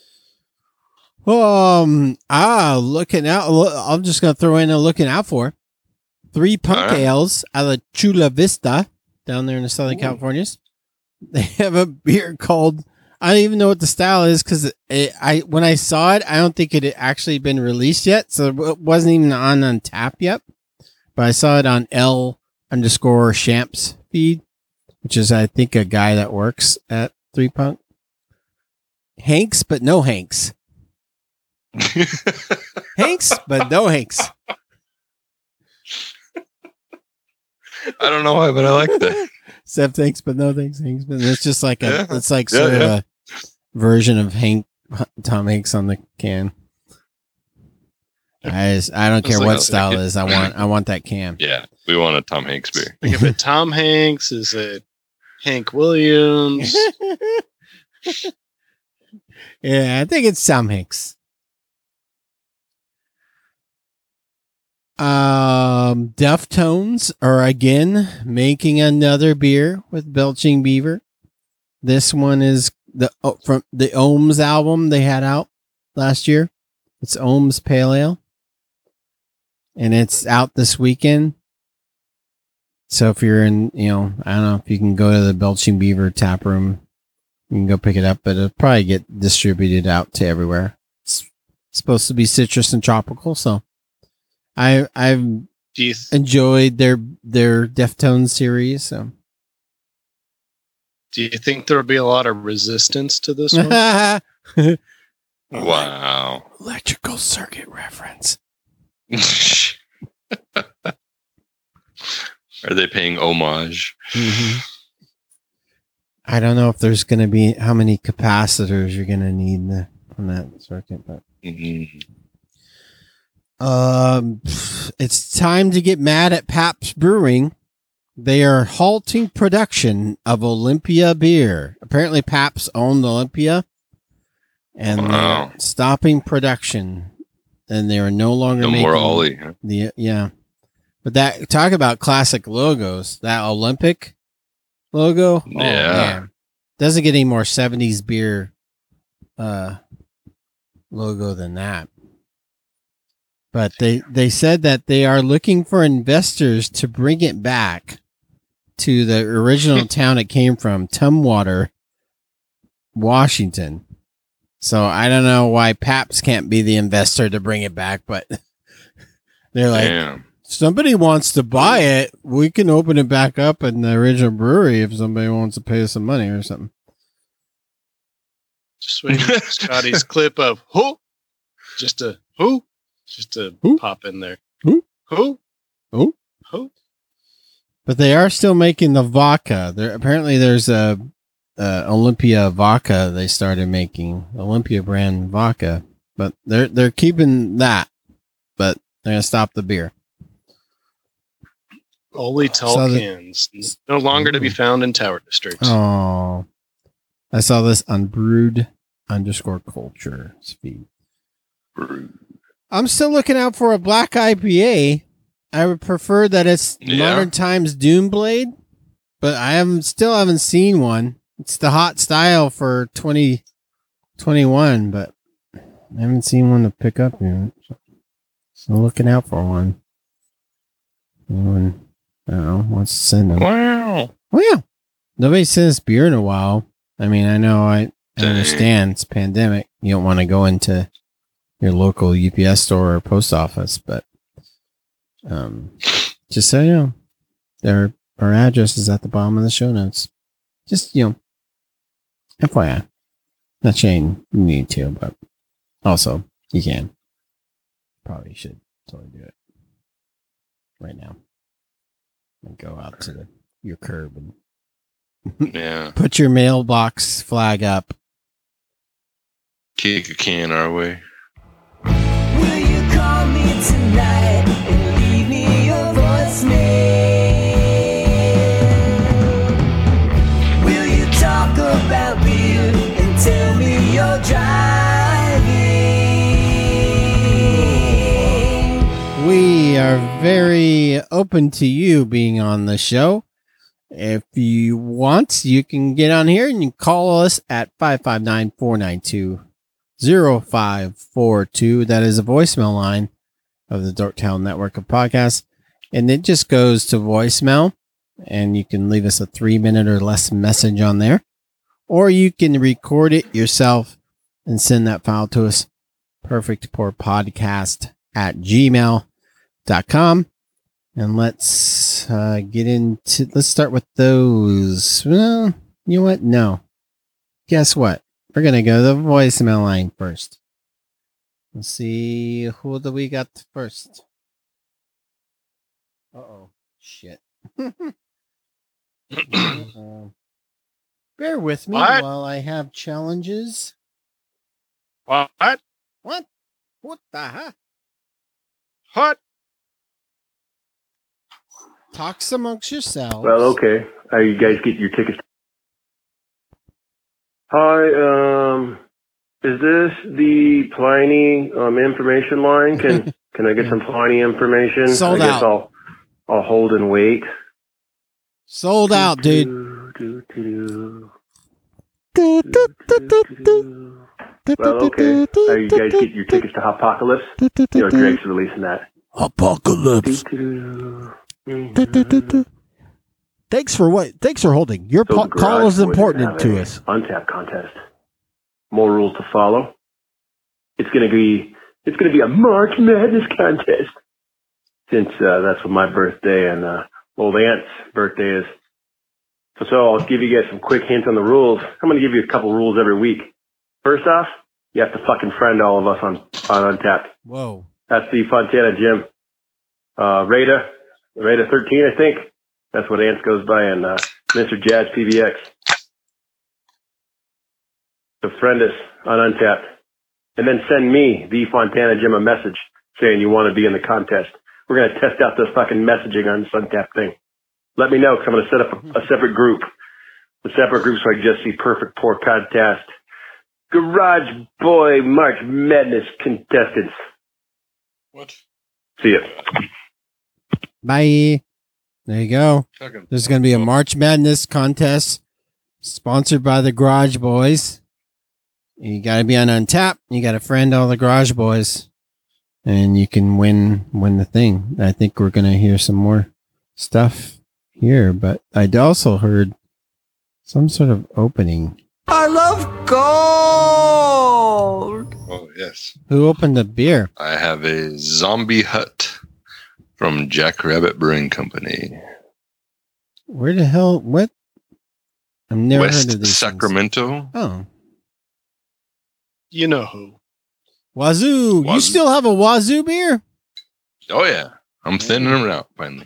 Um. Ah, looking out. lo- I'm just gonna throw in a looking out for three punk All right. ales out of Chula Vista down there in the Southern Ooh. Californias. They have a beer called. I don't even know what the style is because I when I saw it, I don't think it had actually been released yet, so it wasn't even on on tap yet. But I saw it on L underscore Champs feed, which is I think a guy that works at Three Punk. Hanks, but no Hanks. Hanks, but no Hanks. I don't know why, but I like that. Except Hanks, but no thanks. Hanks, but it's just like a, Yeah. it's like Yeah, sort yeah. of a version of Hank, Tom Hanks on the can. I just, I don't It's care like what a- style like it it- is. I want, I want that can. Yeah, we want a Tom Hanks beer. Like if it Tom Hanks, is it Hank Williams? Yeah, I think it's Tom Hanks. Um, Deftones are again making another beer with Belching Beaver. This one is the oh, from the Ohms album they had out last year. It's Ohms Pale Ale, and it's out this weekend. So if you're in, you know, I don't know if you can go to the Belching Beaver tap room, you can go pick it up, but it'll probably get distributed out to everywhere. It's supposed to be citrus and tropical, so I I've Do you th- enjoyed their their Deftones series. So do you think there'll be a lot of resistance to this one? Wow. Electrical circuit reference. Are they paying homage? Mm-hmm. I don't know if there's going to be how many capacitors you're going to need the, on that circuit, but Mhm. um, it's time to get mad at Pabst Brewing. They are halting production of Olympia beer. Apparently, Pabst owned Olympia, and Wow. they're stopping production, and they are no longer No making more Ollie. Huh? the yeah. But that talk about classic logos. That Olympic logo, oh, Yeah. man. Doesn't get any more seventies beer uh, logo than that. But they, they said that they are looking for investors to bring it back to the original town it came from, Tumwater, Washington. So I don't know why Pabst can't be the investor to bring it back, but they're like, Damn. somebody wants to buy it, we can open it back up in the original brewery if somebody wants to pay us some money or something. Just waiting for Scotty's clip of who, just a who, just to Who? pop in there. Who? Who? Who? Who? But they are still making the vodka. There apparently there's a, a Olympia vodka they started making, Olympia brand vodka, but they're they're keeping that, but they're gonna stop the beer. Only tall So the- cans, no longer to be found in Tower District. Oh, I saw this on Brewed underscore Culture feed. I'm still looking out for a black I P A. I would prefer that it's Yeah. Modern Times Doomblade, but I haven't still haven't seen one. It's the hot style for twenty twenty-one, but I haven't seen one to pick up yet. So looking out for one. Anyone, I don't know, wants to send them. Wow. Well, yeah. Nobody sent us beer in a while. I mean, I know I, I Dang. understand it's pandemic. You don't want to go into your local U P S store or post office, but um, just so you know, they're Our address is at the bottom of the show notes. Just, you know, F Y I. Not saying you need to, but also you can. Probably should totally do it right now. And go out to the, your curb and Yeah. put your mailbox flag up. Kick a can our way. Will you call me tonight and leave me your voicemail? Will you talk about beer and tell me you're driving? We are very open to you being on the show. If you want, you can get on here and you call us at five five nine, four nine two, zero five four two. That is a voicemail line of the Dorktown Network of Podcasts. And it just goes to voicemail. And you can leave us a three minute or less message on there. Or you can record it yourself and send that file to us. Perfect Poor Podcast at gmail dot com. And let's uh, get into, let's start with those. Well, you know what? No. Guess what? We're going to go to the voicemail line first. Let's see. Who do we got first? Uh-oh. Shit. uh, bear with me What? while I have challenges. What? What? What the heck? What? Talks amongst yourselves. Well, okay. Uh, you guys get your tickets. Hi, um, is this the Pliny um, information line? Can can I get some Pliny information? Sold I guess out. I'll I'll hold and wait. Sold out, dude. Do, do, do, do, do. Well, okay. Uh, you guys get your tickets to Apocalypse? You know, Drake's releasing that. Apocalypse. Do, do, do. Thanks for what? Thanks for holding. Your So po- the call Garage is Boys important have to a us. Untap contest. More rules to follow. It's gonna be it's gonna be a March Madness contest. Since uh, that's what my birthday and uh, old aunt's birthday is. So, so I'll give you guys some quick hints on the rules. I'm gonna give you a couple rules every week. First off, you have to fucking friend all of us on on Untapped. Whoa. That's the Fontana Gym. Uh, Rada, Rada thirteen, I think. That's what Ants goes by, and uh, Mister Jazz P V X. So friend us on Untapped. And then send me, the Fontana Gym, a message saying you want to be in the contest. We're going to test out this fucking messaging on this Untapped thing. Let me know, because I'm going to set up a, a separate group. A separate group so I can just see Perfect Poor Contest. Garage Boy March Madness contestants. What? See ya. Bye. There you go. Fucking- There's going to be a March Madness contest sponsored by the Garage Boys. You got to be on Untap. You got to friend all the Garage Boys, and you can win win the thing. I think we're going to hear some more stuff here, but I'd also heard some sort of opening. I love gold. Oh, yes. Who opened the beer? I have a Zombie Hut from Jack Rabbit Brewing Company. Where the hell? What? I've never heard of West these things. Sacramento. Oh, You know who? Wazoo! You Wazoo. still have a Wazoo beer? Oh, yeah. I'm thinning them out finally.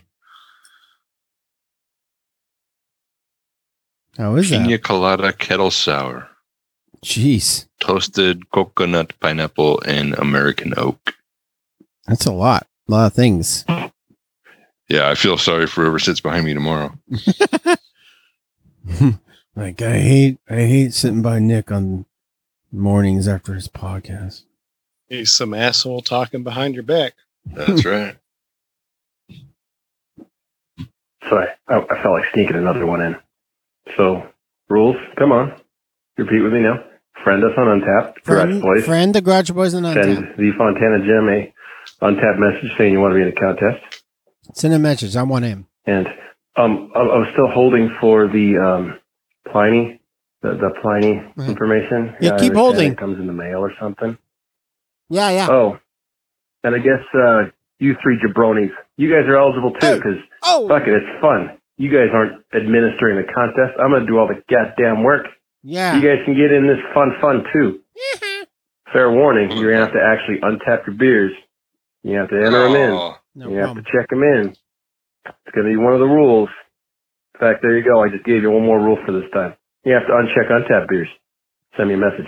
How is Pina that? Colada Kettle Sour. Jeez, Toasted coconut, pineapple, and American oak. that's a lot. A lot of things. Yeah, I feel sorry for whoever sits behind me tomorrow. Like I hate, I hate sitting by Nick on mornings after his podcast. He's some asshole talking behind your back. That's right. So I, I, I felt like sneaking another one in. So, rules, come on. Repeat with me now. Friend us on Untapped. Garage Friend, Boys. friend the Garage Boys and Send Untap. the Fontana Gym a Untapped message saying you want to be in the contest. Send a message. I want him. And um, I, I was still holding for the um, Pliny, the, the Pliny Right. information. Yeah, I keep understand holding. It comes in the mail or something. Yeah, yeah. Oh, and I guess uh, you three jabronis, you guys are eligible too Oh. because Oh, fuck it, it's fun. You guys aren't administering the contest. I'm going to do all the goddamn work. Yeah. You guys can get in this fun fun too. Fair warning, you're going to have to actually untap your beers. You have to enter them in. Oh, No you problem. have to check them in. It's going to be one of the rules. In fact, there you go. I just gave you one more rule for this time. You have to uncheck untap beers. Send me a message.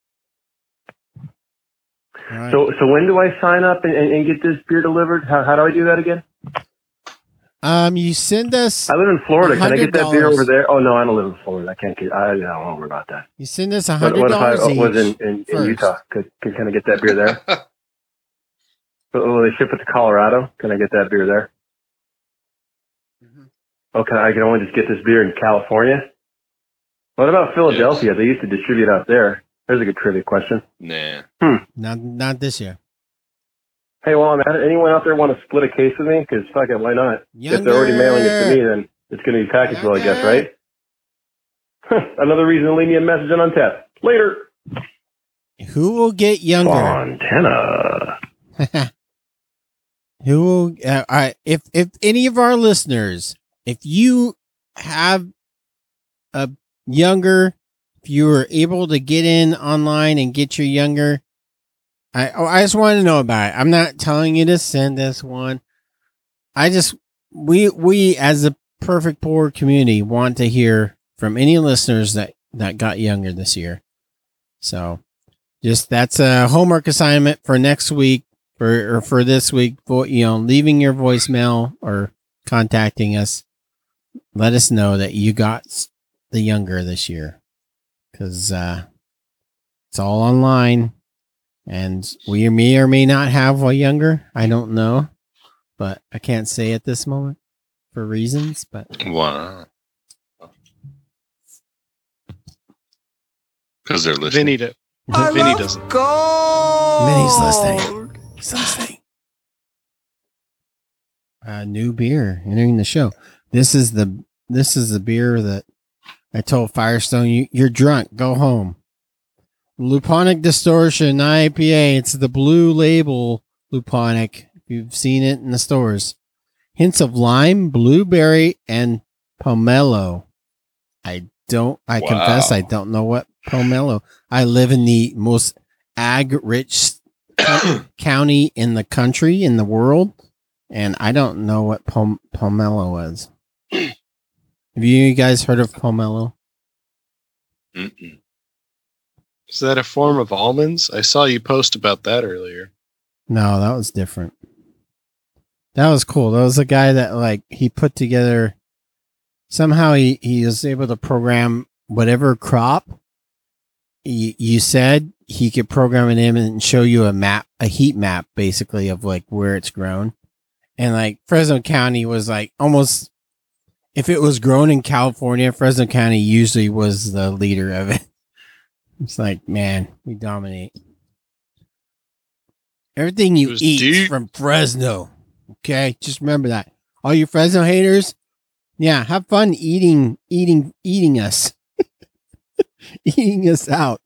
All right. So, so when do I sign up and, and, and get this beer delivered? How, how do I do that again? um, you send us I live in Florida. Can I get that beer one hundred dollars. over there? Oh no, I don't live in Florida. I can't get. I, I don't worry about that. you send us a What, hundred what if I dollars each. was in, in, in first. Utah? Could, could can I get that beer there? Will will they ship it to Colorado? Can I get that beer there? Mhm. Okay, I can only just get this beer in California. What about Philadelphia? They used to distribute out there. There's a good trivia question. nah. Not not this year. Hey, well, man, anyone out there want to split a case with me? Because fuck it, why not? Younger. If they're already mailing it to me, then it's going to be packaged well, I guess, right? Another reason to leave me a message on Untap. Later. Who will get younger? Fontana. Who will? Uh, all right. If if any of our listeners, if you have a younger, if you were able to get in online and get your younger, I oh, I just want to know about it. I'm not telling you to send us one. I just we we as a Perfect Pour community want to hear from any listeners that that got younger this year. So, just that's a homework assignment for next week. For or for this week, vo- you know, leaving your voicemail or contacting us, let us know that you got s- the younger this year, because uh, it's all online, and we may or may not have a younger. I don't know, but I can't say at this moment for reasons. But Wow. Because they're listening. Vinny, do, Vinny doesn't. Minnie's listening. He's listening. Uh, new beer entering the show. This is the this is the beer that I told Firestone, you, you're drunk. Go home. Luponic Distortion I P A. It's the blue label Luponic. You've seen it in the stores. Hints of lime, blueberry, and pomelo. I don't. I Wow. confess, I don't know what pomelo. I live in the most ag-rich county in the country, in the world, and I don't know what pom- pomelo is. Have you guys heard of pomelo? Mm-mm. Is that a form of almonds? I saw you post about that earlier. No, that was different. That was cool. That was a guy that, like, he put together, somehow he, he was able to program whatever crop you, you said, he could program it in and show you a map, a heat map, basically, of like where it's grown. And like Fresno County was like almost, if it was grown in California, Fresno County usually was the leader of it. It's like, man, we dominate. Everything It you was eat deep. from Fresno. Okay, just remember that. All you Fresno haters, yeah, have fun eating, eating, eating us, eating us out.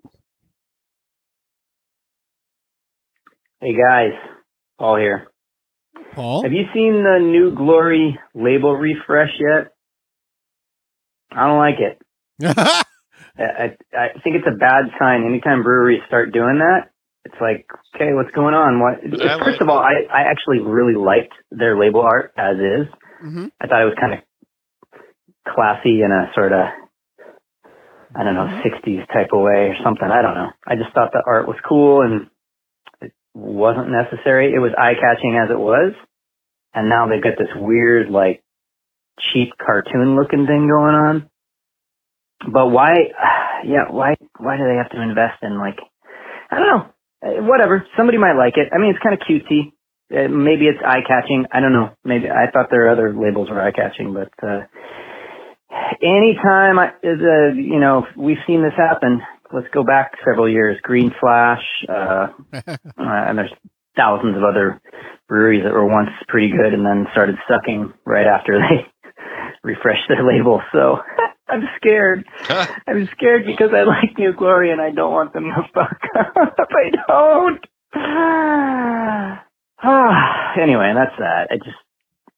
Hey guys, Paul here. Paul, Have you seen the new Glory label refresh yet? I don't like it. I, I, I think it's a bad sign. Anytime breweries start doing that, it's like, okay, what's going on? What? But I First like of all, I, I actually really liked their label art as is. mm-hmm. I thought it was kind of classy in a sort of, I don't know, sixties type of way or something. I don't know. I just thought the art was cool and it wasn't necessary. It was eye-catching as it was. And now they've got this weird, like, cheap cartoon-looking thing going on. But why, yeah, why, why do they have to invest in, like, I don't know. Uh, Whatever. Somebody might like it. I mean, it's kind of cutesy. Uh, maybe it's eye-catching. I don't know. Maybe I thought their other labels were eye-catching, but uh, anytime I, uh, you know, we've seen this happen. Let's go back several years. Green Flash, uh, uh, and there's thousands of other breweries that were once pretty good and then started sucking right after they refreshed their label. So I'm scared. I'm scared because I like New Glory and I don't want them to fuck up. I don't. Anyway, that's that. I just,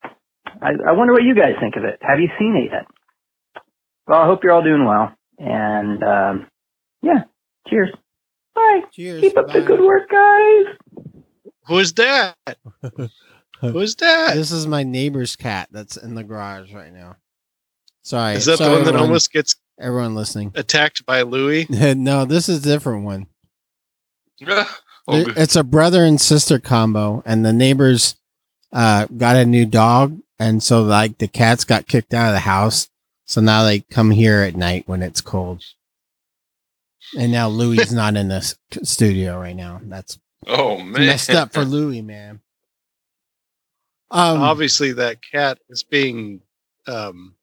I, I wonder what you guys think of it. Have you seen it yet? Well, I hope you're all doing well. And, um, yeah, cheers. Bye. Cheers. Keep up Bye. the good work, guys. Who's that? Who's that? This is my neighbor's cat that's in the garage right now. Sorry. Is that sorry, the one that everyone, almost gets everyone listening? attacked by Louis? No, this is a different one. oh, It- It's a brother and sister combo, and the neighbors uh, got a new dog, and so like the cats got kicked out of the house. So now they come here at night when it's cold. And now Louis is not in the s- studio right now. That's oh man, messed up for Louis, man. Um, Obviously, that cat is being um,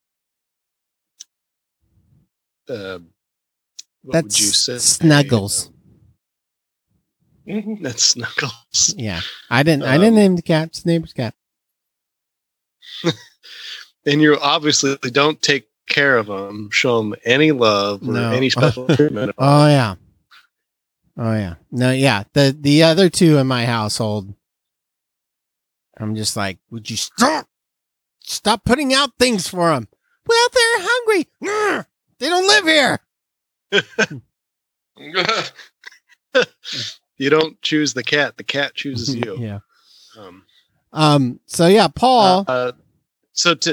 uh, what that's would you say? Snuggles. That's Snuggles. Yeah, I didn't. I Um, didn't name the cat. It's the neighbor's cat. And you obviously don't take care of them, show them any love or No. any special treatment. at all. Oh yeah. Oh yeah. No, yeah. The the other two in my household, I'm just like, would you stop? Stop putting out things for them. Well, they're hungry. Grr, they don't live here. You don't choose the cat; the cat chooses you. Yeah. Um, Um. So yeah, Paul. uh, so to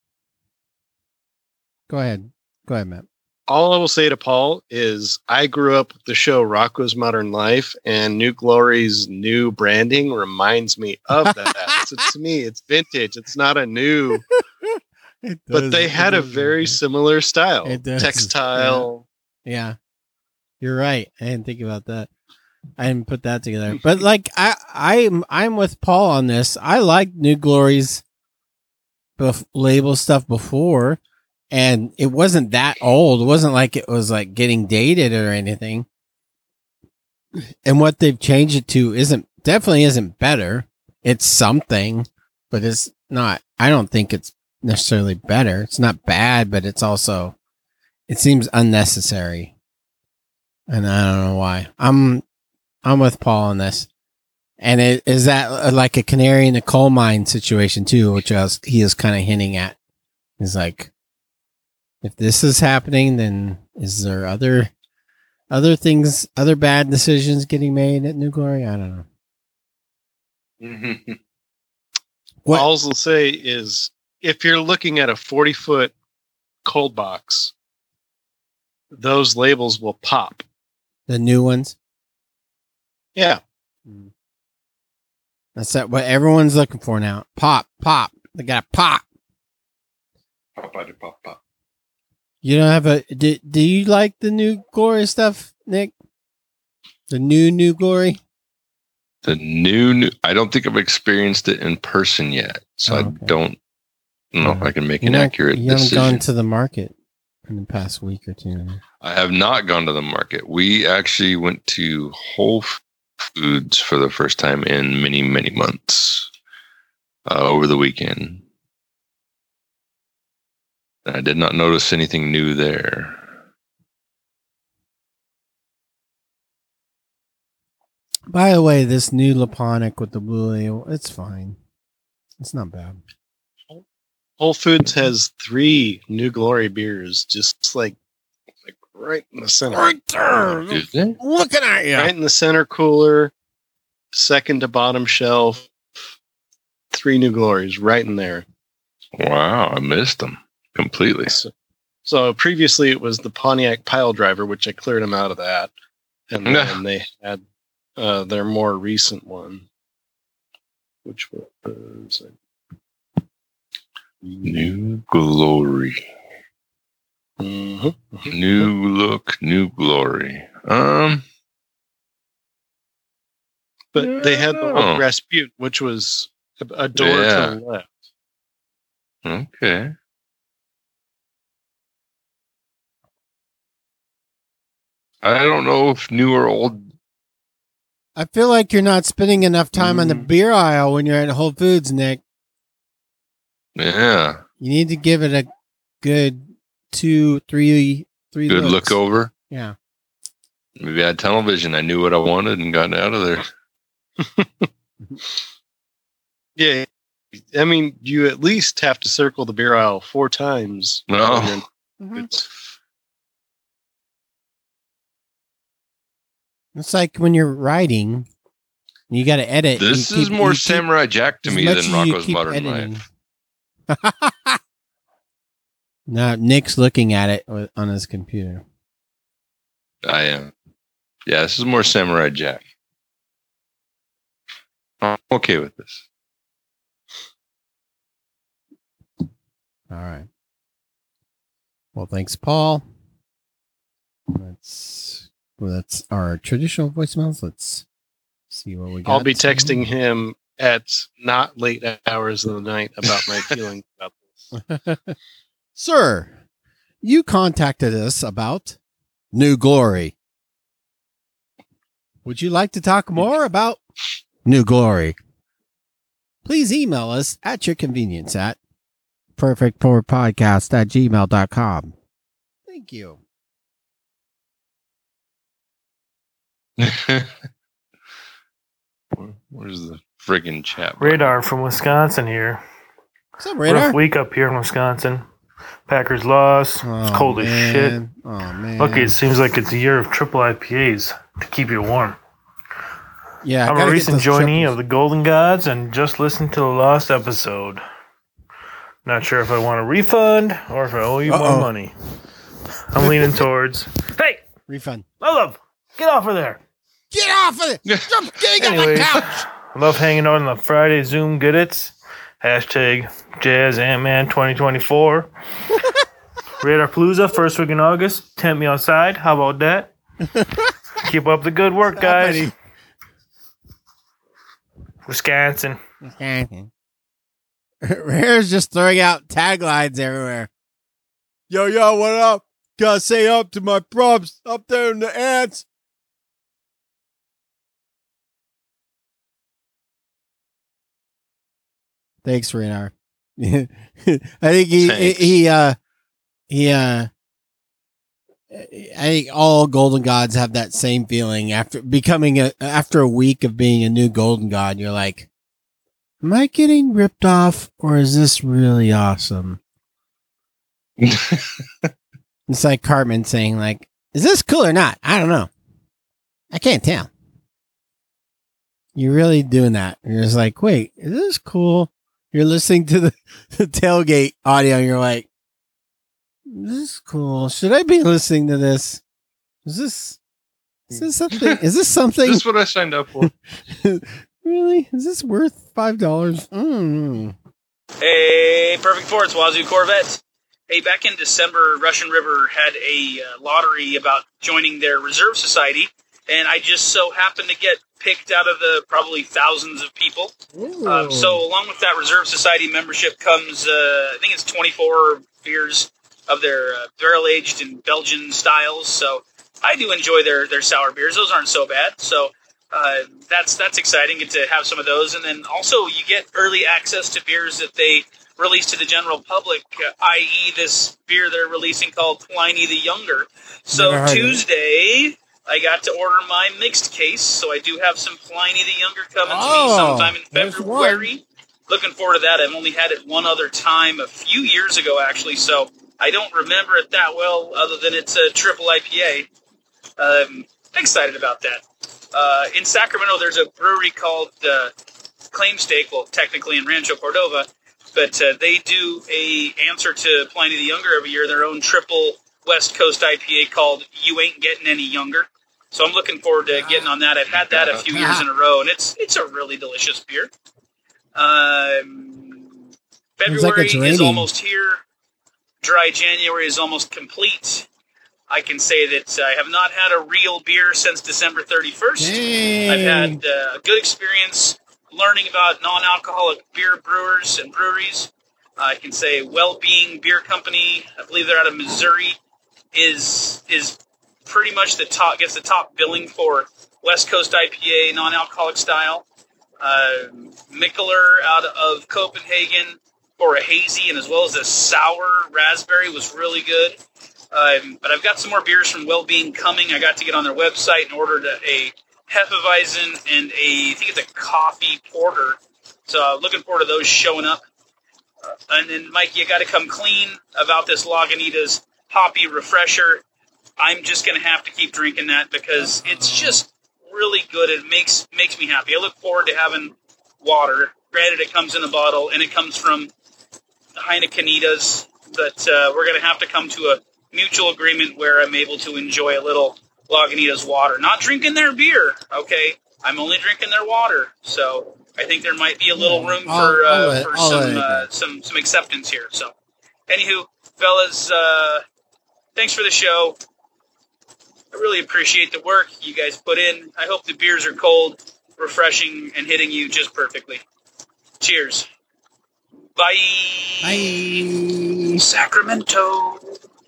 go ahead. Go ahead, Matt. all I will say to Paul is I grew up with the show Rocco's Modern Life, and New Glory's new branding reminds me of that. So to me, it's vintage. It's not a new, It but does- they it had a does, very yeah. similar style, It does, textile. Yeah, you're right. I didn't think about that. I didn't put that together. But like, I, I'm, I'm with Paul on this. I like New Glory's bef- label stuff before, and it wasn't that old. It wasn't like it was like getting dated or anything. And what they've changed it to isn't definitely isn't better. It's something, but it's not. I don't think it's necessarily better. It's not bad, but it's also. It seems unnecessary, and I don't know why. I'm I'm with Paul on this, and it is that uh, like a canary in a coal mine situation too, which I was, he is kind of hinting at. He's like, if this is happening, then is there other other things, other bad decisions getting made at New Glory? I don't know. What? All I'll say is if you're looking at a forty foot cold box, those labels will pop. The new ones. Yeah. That's that what everyone's looking for now. Pop, pop. They got to pop. You don't have a. Do, do you like the New Glory stuff, Nick? The new New Glory. The new, new, I don't think I've experienced it in person yet, so Oh, I okay. don't know if I can make You're an not- accurate You haven't decision. gone to the market in the past week or two. I have not gone to the market. We actually went to Whole Foods for the first time in many, many months uh, over the weekend. I did not notice anything new there. By the way, this new Laponic with the blue label, it's fine. It's not bad. Whole Foods has three New Glory beers, just like like right in the center. Right there. Is it? Looking at you. Right in the center cooler, second to bottom shelf. Three New Glories right in there. Wow, I missed them completely. So, so previously it was the Pontiac Pile Driver, which I cleared them out of that. And then they had uh, their more recent one, which was uh, New glory. mhm. New look, new glory. Um, But they had the Oh. old Rasputin, which was a, a door Yeah. to the left. okay. I don't know if new or old. I feel like you're not spending enough time on the Mm. beer aisle when you're at Whole Foods, Nick. Yeah, You need to give it a good two, three, three. good looks. look over. Yeah. Maybe I had television. I knew what I wanted and got out of there. Yeah, I mean, you at least have to circle the beer aisle four times. No. And then Mhm. it's It's like when you're writing, you got to edit. This You is keep- more you keep- Samurai Jack to as me much than as you Rocco's keep Modern editing. Life. Now Nick's looking at it with- on his computer. I am. Yeah, this is more Samurai Jack. I'm okay with this. All right. Well, thanks, Paul. Let's. Well, that's our traditional voicemails. Let's see what we got. I'll be texting him at not late hours of the night about my feelings about this. Sir, you contacted us about New Glory. Would you like to talk more about New Glory? Please email us at your convenience at perfect pour podcast at gmail dot com. Thank you. Where- Where's the friggin' chat? Radar from Wisconsin here. What's up, Rough Radar? week up here in Wisconsin. Packers lost. It's cold as shit. man. Oh, man. Lucky it seems like it's a year of triple I P As to keep you warm. Yeah, I I'm gotta a get recent those joinee triples. of the Golden Gods and just listened to the lost episode. Not sure if I want a refund or if I owe you Uh-oh. more money. I'm leaning towards, hey, Refund. love, get off of there. Get off of it! Stop getting on my Anyways, couch! I love hanging out on the Friday Zoom Goodits. Hashtag Jazz Ant-Man twenty twenty-four. Radar Palooza, first week in August. Tempt me outside. How about that? Keep up the good work, guys. buddy. Wisconsin. Rare's just throwing out taglines everywhere. Yo, yo, what up? Gotta say up to my props up there in the ants. Thanks, Radar. I think he, Thanks. he, uh, he, uh, I think all Golden Gods have that same feeling after becoming a, after a week of being a new Golden God. You're like, am I getting ripped off or is this really awesome? It's like Cartman saying like, is this cool or not? I don't know. I can't tell. You're really doing that. You're just like, wait, is this cool? You're listening to the, the tailgate audio and you're like, this is cool. Should I be listening to this? Is this, is this something? Is this something? This is what I signed up for. Really? Is this worth five dollars? Mm. Hey, Perfect Four, it's Wazoo Corvette. Hey, back in December, Russian River had a uh, lottery about joining their reserve society, and I just so happened to get picked out of the probably thousands of people. Um, so along with that reserve society membership comes, uh, I think it's twenty-four beers of their uh, barrel-aged and Belgian styles. So I do enjoy their, their sour beers. Those aren't so bad. So uh, that's that's exciting. Get to have some of those. And then also you get early access to beers that they release to the general public, uh, that is this beer they're releasing called Pliny the Younger. So Never heard of it. Tuesday, I got to order my mixed case. So I do have some Pliny the Younger coming to Oh, me sometime in there's February. Looking forward to that. I've only had it one other time a few years ago, actually, so I don't remember it that well, other than it's a triple I P A. Um, excited about that. Uh, in Sacramento, there's a brewery called uh, Claim Steak, well, technically in Rancho Cordova, but uh, they do a answer to Pliny the Younger every year, their own triple West Coast I P A called You Ain't Getting Any Younger. So I'm looking forward to getting on that. I've had that a few years in a row, and it's it's a really delicious beer. Um, Seems like February it's is raining. almost here. Dry January is almost complete. I can say that I have not had a real beer since December thirty-first. Dang. I've had uh, a good experience learning about non-alcoholic beer brewers and breweries. I can say Well-Being Beer Company, I believe they're out of Missouri, is is pretty much the top, gets the top billing for West Coast I P A, non-alcoholic style. Uh, Mikkeller out of Copenhagen for a hazy and as well as a sour raspberry was really good. Um, but I've got some more beers from Well-Being coming. I got to get on their website and ordered a, a Hefeweizen and a, I think it's a coffee porter So uh, looking forward to those showing up. Uh, and then, Mike, you got to come clean about this Lagunitas Hoppy Refresher. I'm just going to have to keep drinking that because it's just really good. It makes makes me happy. I look forward to having water. Granted, it comes in a bottle, and it comes from Heinekenitas, but uh, we're going to have to come to a mutual agreement where I'm able to enjoy a little Lagunitas water. Not drinking their beer, okay? I'm only drinking their water. So I think there might be a little room for I'll- I'll uh, let- for I'll let some it uh, go. some some acceptance here. So, anywho, fellas, uh, thanks for the show. I really appreciate the work you guys put in. I hope the beers are cold, refreshing, and hitting you just perfectly. Cheers. Bye. Bye. Sacramento.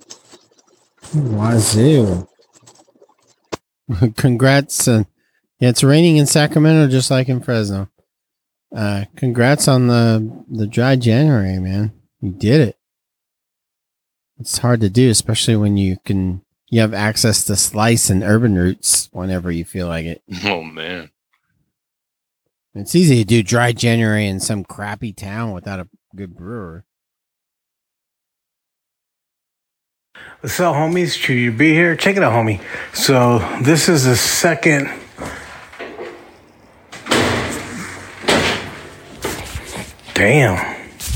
Wazoo. Congrats. Uh, yeah, it's raining in Sacramento just like in Fresno. Uh, congrats on the the dry January, man. You did it. It's hard to do, especially when you can you have access to Slice and Urban Roots whenever you feel like it. Oh man. It's easy to do dry January in some crappy town without a good brewer. What's up, homies? True you be here. Check it out, homie. So this is the second. Damn.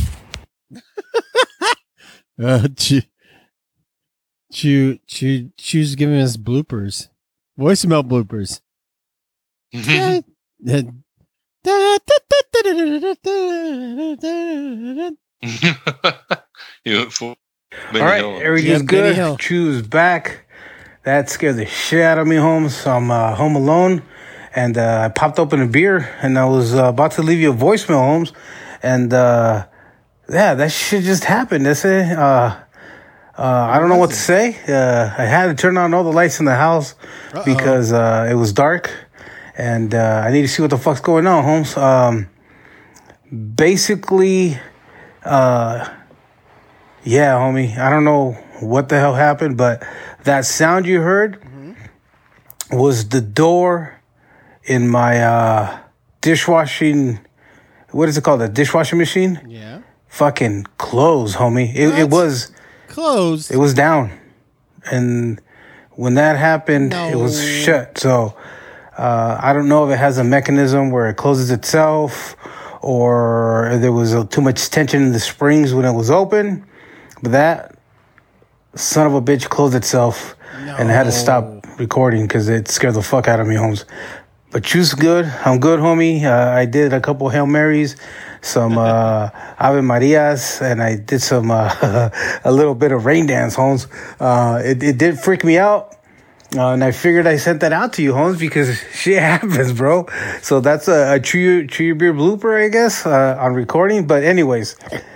Uh, Chew, Chew, Chew, Chew's giving us bloopers, voicemail bloopers. Da- da- da- da- da- da- da- da- da- da- You went full All Benny right, Hill. everything's Yeah, Benny Hill. good. Chew's back. That scared the shit out of me, Holmes. So I'm uh, home alone, and uh, I popped open a beer, and I was uh, about to leave you a voicemail, Holmes, and uh, yeah, that shit just happened. That's it. Uh, uh, I don't know what to say. Uh, I had to turn on all the lights in the house Uh-oh. because uh, it was dark, and uh, I need to see what the fuck's going on, Holmes. Um, basically, uh, yeah, homie. I don't know what the hell happened, but that sound you heard was the door in my uh, dishwashing. What is it called? A dishwashing machine? Yeah. Fucking closed, homie. It, it What? was. Closed. It was down, and when that happened, it was No. shut. So uh, I don't know if it has a mechanism where it closes itself, or there was uh too much tension in the springs when it was open. But that son of a bitch closed itself, and I had to stop recording because it scared the fuck out of me, Holmes. But you's good. I'm good, homie. Uh, I did a couple Hail Marys, some uh, Ave Marias, and I did some uh, a little bit of rain dance, Holmes. Uh, it, it did freak me out. Uh, and I figured I sent that out to you, Holmes, because shit happens, bro. So that's a, a true, true beer blooper, I guess, uh, on recording. But anyways,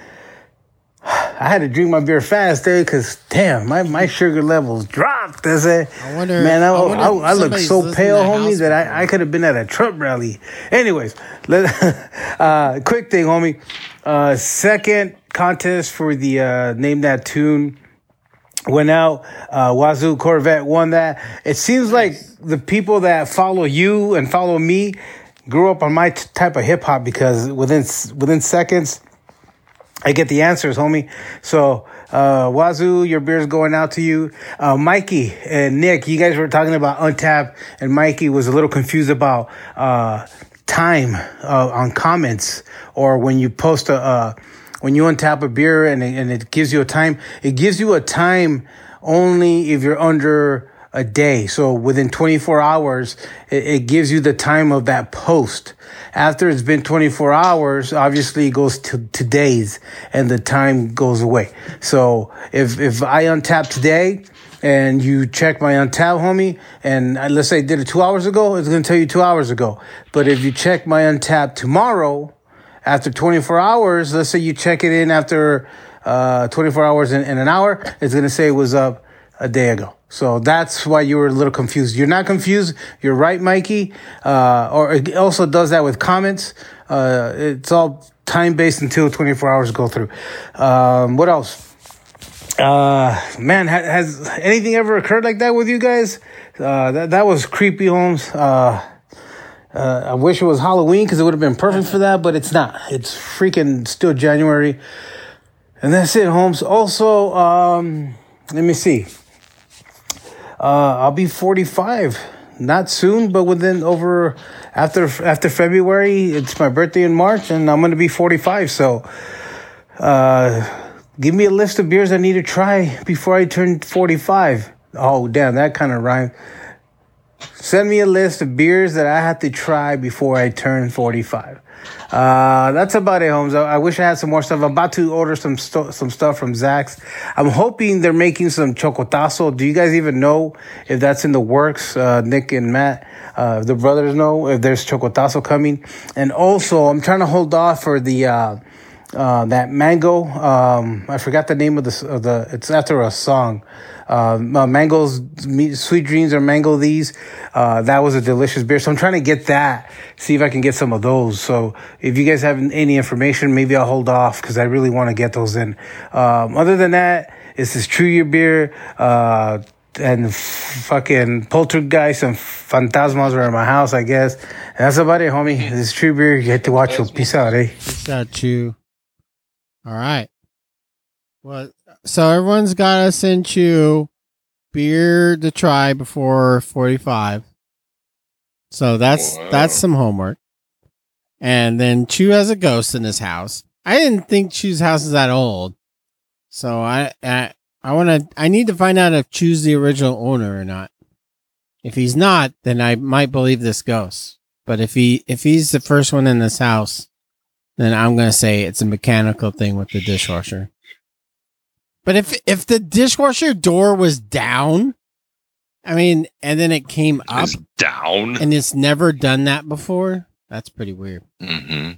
I had to drink my beer fast there because, damn, my, my sugar levels dropped. That's it. I wonder- Man, I, I wonder I, if I look somebody's so listening pale, to the homie, house that before. I, I could have been at a Trump rally. Anyways, let, uh, quick thing, homie. Uh, second contest for the uh, Name That Tune went out. Uh, Wazoo Corvette won that. It seems like the people that follow you and follow me grew up on my t- type of hip hop because within within seconds, I get the answers, homie. So, uh, Wazoo, your beer's going out to you. Uh, Mikey and Nick, you guys were talking about Untapped, and Mikey was a little confused about uh, time uh, on comments or when you post a. Uh, When you untap a beer and it, and it gives you a time, it gives you a time only if you're under a day. So within twenty-four hours, it, it gives you the time of that post. After it's been twenty-four hours, obviously it goes to, to days and the time goes away. So if, if I untap today and you check my untap, homie, and I, let's say I did it two hours ago, it's going to tell you two hours ago. But if you check my untap tomorrow, after twenty-four hours, let's say you check it in after uh, twenty-four hours and, and an hour, it's going to say it was up a day ago. So that's why you were a little confused. You're not confused. You're right, Mikey. Uh, or it also does that with comments. Uh, it's all time-based until twenty-four hours go through. Um, what else? Uh, man, ha- has anything ever occurred like that with you guys? Uh, that, that was creepy, Holmes. Uh, Uh, I wish it was Halloween because it would have been perfect for that, but it's not. It's freaking still January. And that's it, Holmes. Also, um, let me see. Uh, I'll be forty-five. Not soon, but within over after after February. It's my birthday in March, and I'm going to be forty-five. So, uh, give me a list of beers I need to try before I turn forty-five. Oh, damn, that kind of rhyme. Send me a list of beers that I have to try before I turn forty-five. Uh, that's about it, Holmes. I, I wish I had some more stuff. I'm about to order some sto- some stuff from Zach's. I'm hoping they're making some chocotazo. Do you guys even know if that's in the works? Uh, Nick and Matt, uh, the brothers know if there's chocotazo coming. And also, I'm trying to hold off for the uh, uh, that mango. Um, I forgot the name of the of the. It's after a song. Uh, uh, mangoes, Sweet Dreams or Mango These. Uh, that was a delicious beer. So I'm trying to get that, see if I can get some of those. So if you guys have any information, maybe I'll hold off because I really want to get those in. Um, other than that, it's this True Year beer, uh, and f- fucking Poltergeist and Phantasmas are in my house, I guess. And that's about it, homie. This is True Beer. You get to watch it. Peace out, eh? Peace out, Chew. All right. Well, so everyone's got to send you beer to try before forty-five. So that's Wow. that's some homework. And then Chew has a ghost in his house. I didn't think Chew's house is that old. So I I, I want to I need to find out if Chew's the original owner or not. If he's not, then I might believe this ghost. But if he if he's the first one in this house, then I'm going to say it's a mechanical thing with the dishwasher. But if if the dishwasher door was down, I mean, and then it came up It's down. and it's never done that before, that's pretty weird. Mm-hmm.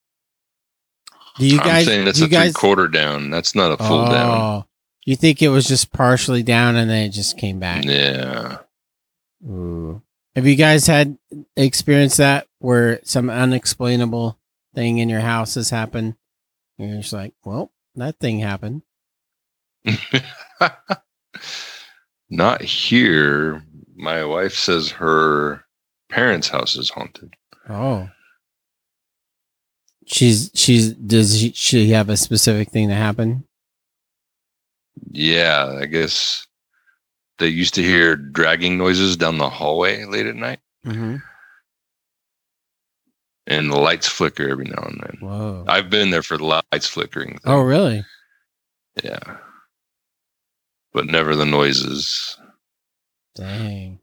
Do you I'm guys? saying it's do a you guys, three quarter down. That's not a full down. Oh, you think it was just partially down and then it just came back? Yeah. Ooh. Have you guys had experienced that where some unexplainable thing in your house has happened? And you're just like, well, that thing happened. Not here. My wife says her parents' house is haunted. Oh. She's she's does she, she have a specific thing to happen? Yeah, I guess they used to hear dragging noises down the hallway late at night, Mm-hmm. and the lights flicker every now and then. Whoa. I've been there for the lights flickering. thing. Oh, really? Yeah. But never the noises. Dang.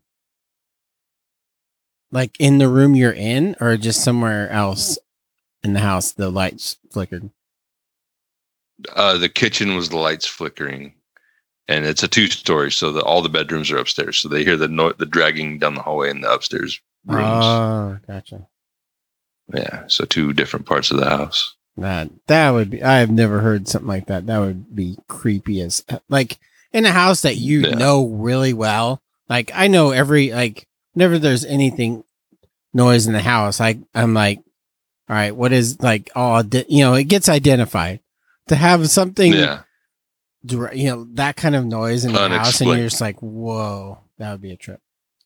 Like in the room you're in, or just somewhere else in the house, the lights flickered? Uh, the kitchen was the lights flickering, and it's a two story, so the, all the bedrooms are upstairs. So they hear the no- the dragging down the hallway in the upstairs rooms. Oh, gotcha. Yeah, so two different parts of the house. That that would be. I have never heard something like that. That would be creepy as like in a house that you Yeah. know really well. Like I know every like whenever there's anything noise in the house, I I'm like, all right, what is like oh you know it gets identified. To have something, Yeah, dir- you know that kind of noise in the house, and Unexplained. you're just like, whoa, that would be a trip.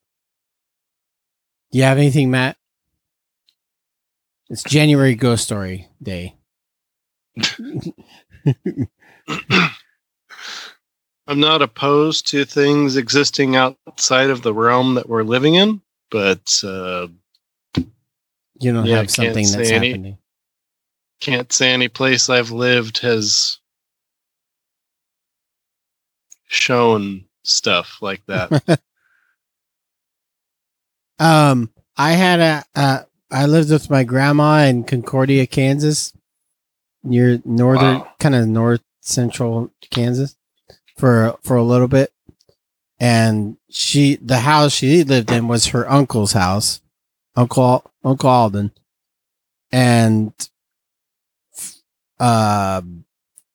Do you have anything, Matt? It's January Ghost Story Day. I'm not opposed to things existing outside of the realm that we're living in, but uh, You don't Yeah, have can't something that's say any- happening. can't say any place I've lived has shown stuff like that. Um, I had a, uh, I lived with my grandma in Concordia, Kansas, near northern, Wow. kind of north central Kansas, for for a little bit, and she, the house she lived in was her uncle's house, Uncle Uncle Alden, and um.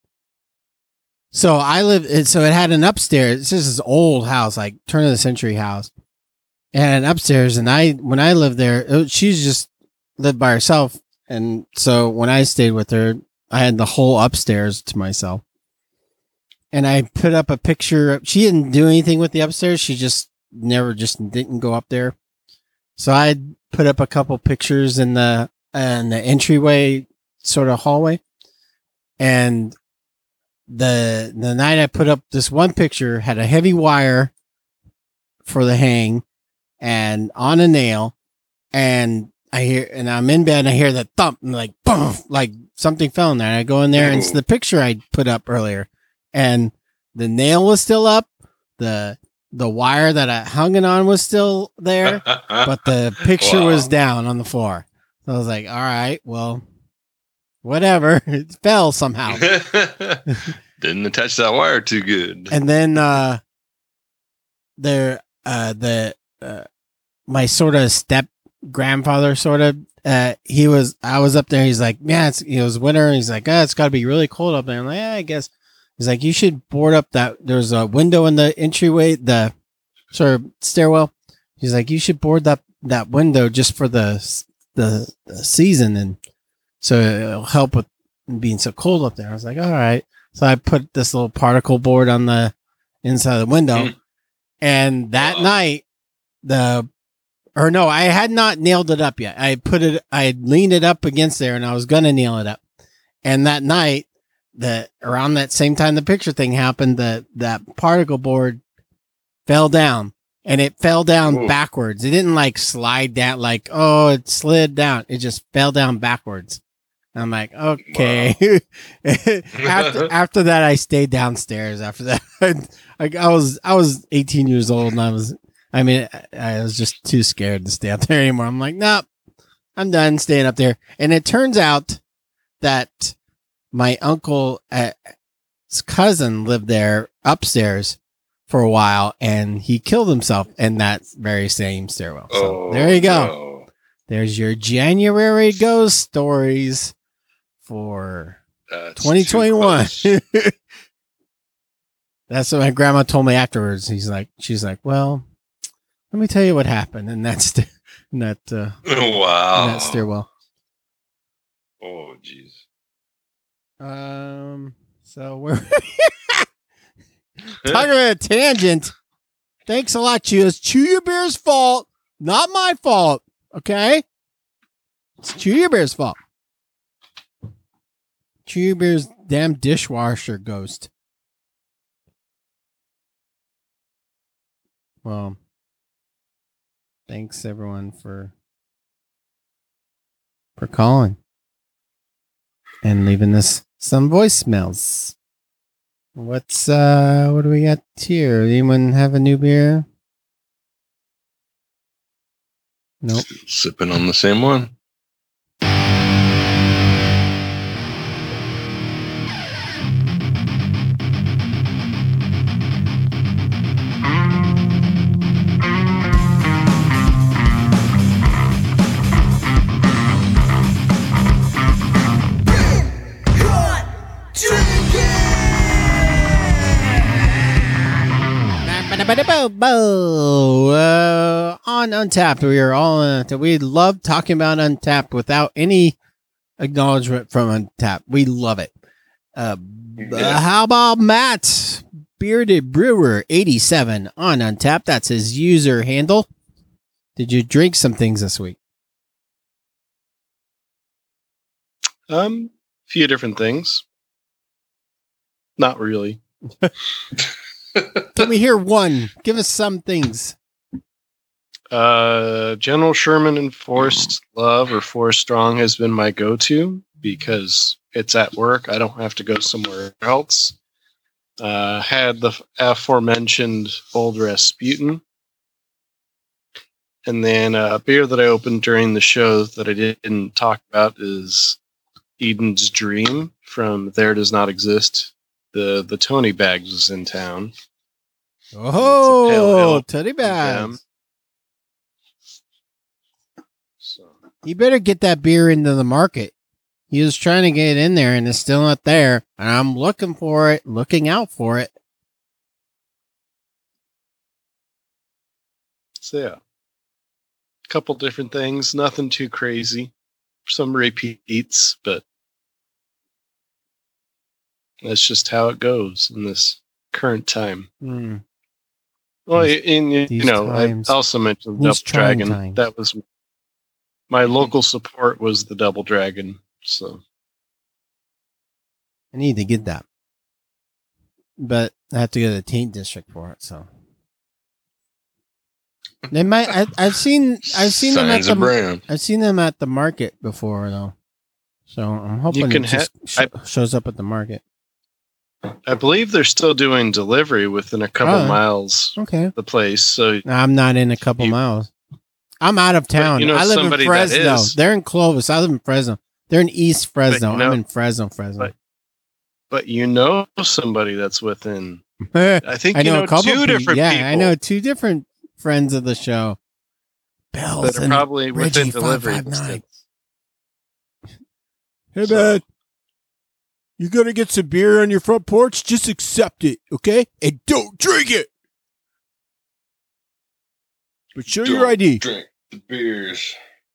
So I lived. So it had an upstairs. It's just this old house, like turn of the century house, and upstairs. And I, when I lived there, it, she's just lived by herself, and so when I stayed with her, I had the whole upstairs to myself. And I put up a picture. She didn't do anything with the upstairs. She just never just didn't go up there. So I put up a couple pictures in the in the entryway sort of hallway, and the the night I put up this one picture had a heavy wire for the hang and on a nail, and I hear and I'm in bed and I hear that thump and like boom, like something fell in there. And I go in there and it's the picture I put up earlier, and the nail was still up. The the wire that I hung it on was still there, but the picture Wow. was down on the floor. So I was like, all right, well, whatever. It fell somehow. Didn't attach that wire too good. And then uh there uh the uh, my sort of step grandfather sort of uh he was I was up there, he's like, yeah, it's it was winter, and he's like, ah, it's gotta be really cold up there. I'm like, yeah, I guess. He's like, you should board up that there's a window in the entryway, the sort of stairwell. He's like, you should board that that window just for the the, the season, and so it'll help with being so cold up there. I was like, all right. So I put this little particle board on the inside of the window, Mm. and that Wow. night, the or no, I had not nailed it up yet. I put it, I had leaned it up against there, and I was gonna nail it up. And that night, the around that same time the picture thing happened, that that particle board fell down, and it fell down Whoa. backwards. It didn't like slide down, like, oh, it slid down. It just fell down backwards. And I'm like, okay. after after that, I stayed downstairs. After that, like I was I was eighteen years old, and I was I mean I, I was just too scared to stay up there anymore. I'm like, nope, I'm done staying up there. And it turns out that my uncle's cousin lived there upstairs for a while, and he killed himself in that very same stairwell. So Oh, there you go. no. There's your January ghost stories for That's twenty twenty-one. too close. That's what my grandma told me afterwards. He's like, she's like, well, let me tell you what happened in that st- in that uh, Wow. in that stairwell. Oh, jeez. Um. So we're talking about a tangent. Thanks a lot, Chew. It's Chew Your Beer's fault, not my fault. Okay, it's Chew Your Beer's fault. Chew Your Beer's damn dishwasher ghost. Well, thanks everyone for for calling and leaving us some voicemails. What's uh what do we got here? Anyone have a new beer? Nope. Sipping on the same one. Uh, on Untapped, we are all uh, we love talking about Untapped without any acknowledgement from Untapped. We love it. Uh, uh, how about Matt Bearded Brewer eighty-seven on Untapped? That's his user handle. Did you drink some things this week? Um, a few different things. Not really. Can we hear one? Give us some things. Uh, General Sherman and Forced Love or Forced Strong has been my go-to because it's at work. I don't have to go somewhere else. Uh, had the aforementioned Old Rasputin. And then uh, a beer that I opened during the show that I didn't talk about is Eden's Dream from There Does Not Exist. The the Tony Bags is in town. Oh, pale ale Teddy from them. Bags. So You better get that beer into the market. He was trying to get it in there and it's still not there. And I'm looking for it, looking out for it. So yeah, a couple different things, nothing too crazy. Some repeats, but that's just how it goes in this current time. Hmm. Well, These- in you these know, times. I also mentioned These Double trying Dragon. times. That was my local support was the Double Dragon. So I need to get that, but I have to go to the Taint District for it. So they might. I, I've seen. I've seen them at Signs of the. brand. I've seen them at the market before, though. So I'm hoping You can it just ha- sh- shows up at the market. I believe they're still doing delivery within a couple Oh. miles Okay. of the place. So No, I'm not in a couple You- miles. I'm out of town. you know I live in somebody that Fresno. is. They're in Clovis. I live in Fresno. They're in East Fresno. you know- I'm in Fresno, Fresno. but- but you know somebody that's within. I I think know, you know, a couple two pe- different yeah, people I know two different friends of the show. Bells that are and probably Reggie within delivery five five nine. distance. Hey, So- man. You're going to get some beer on your front porch? Just accept it, okay? And don't drink it. But show your Don't I D. Drink the beers.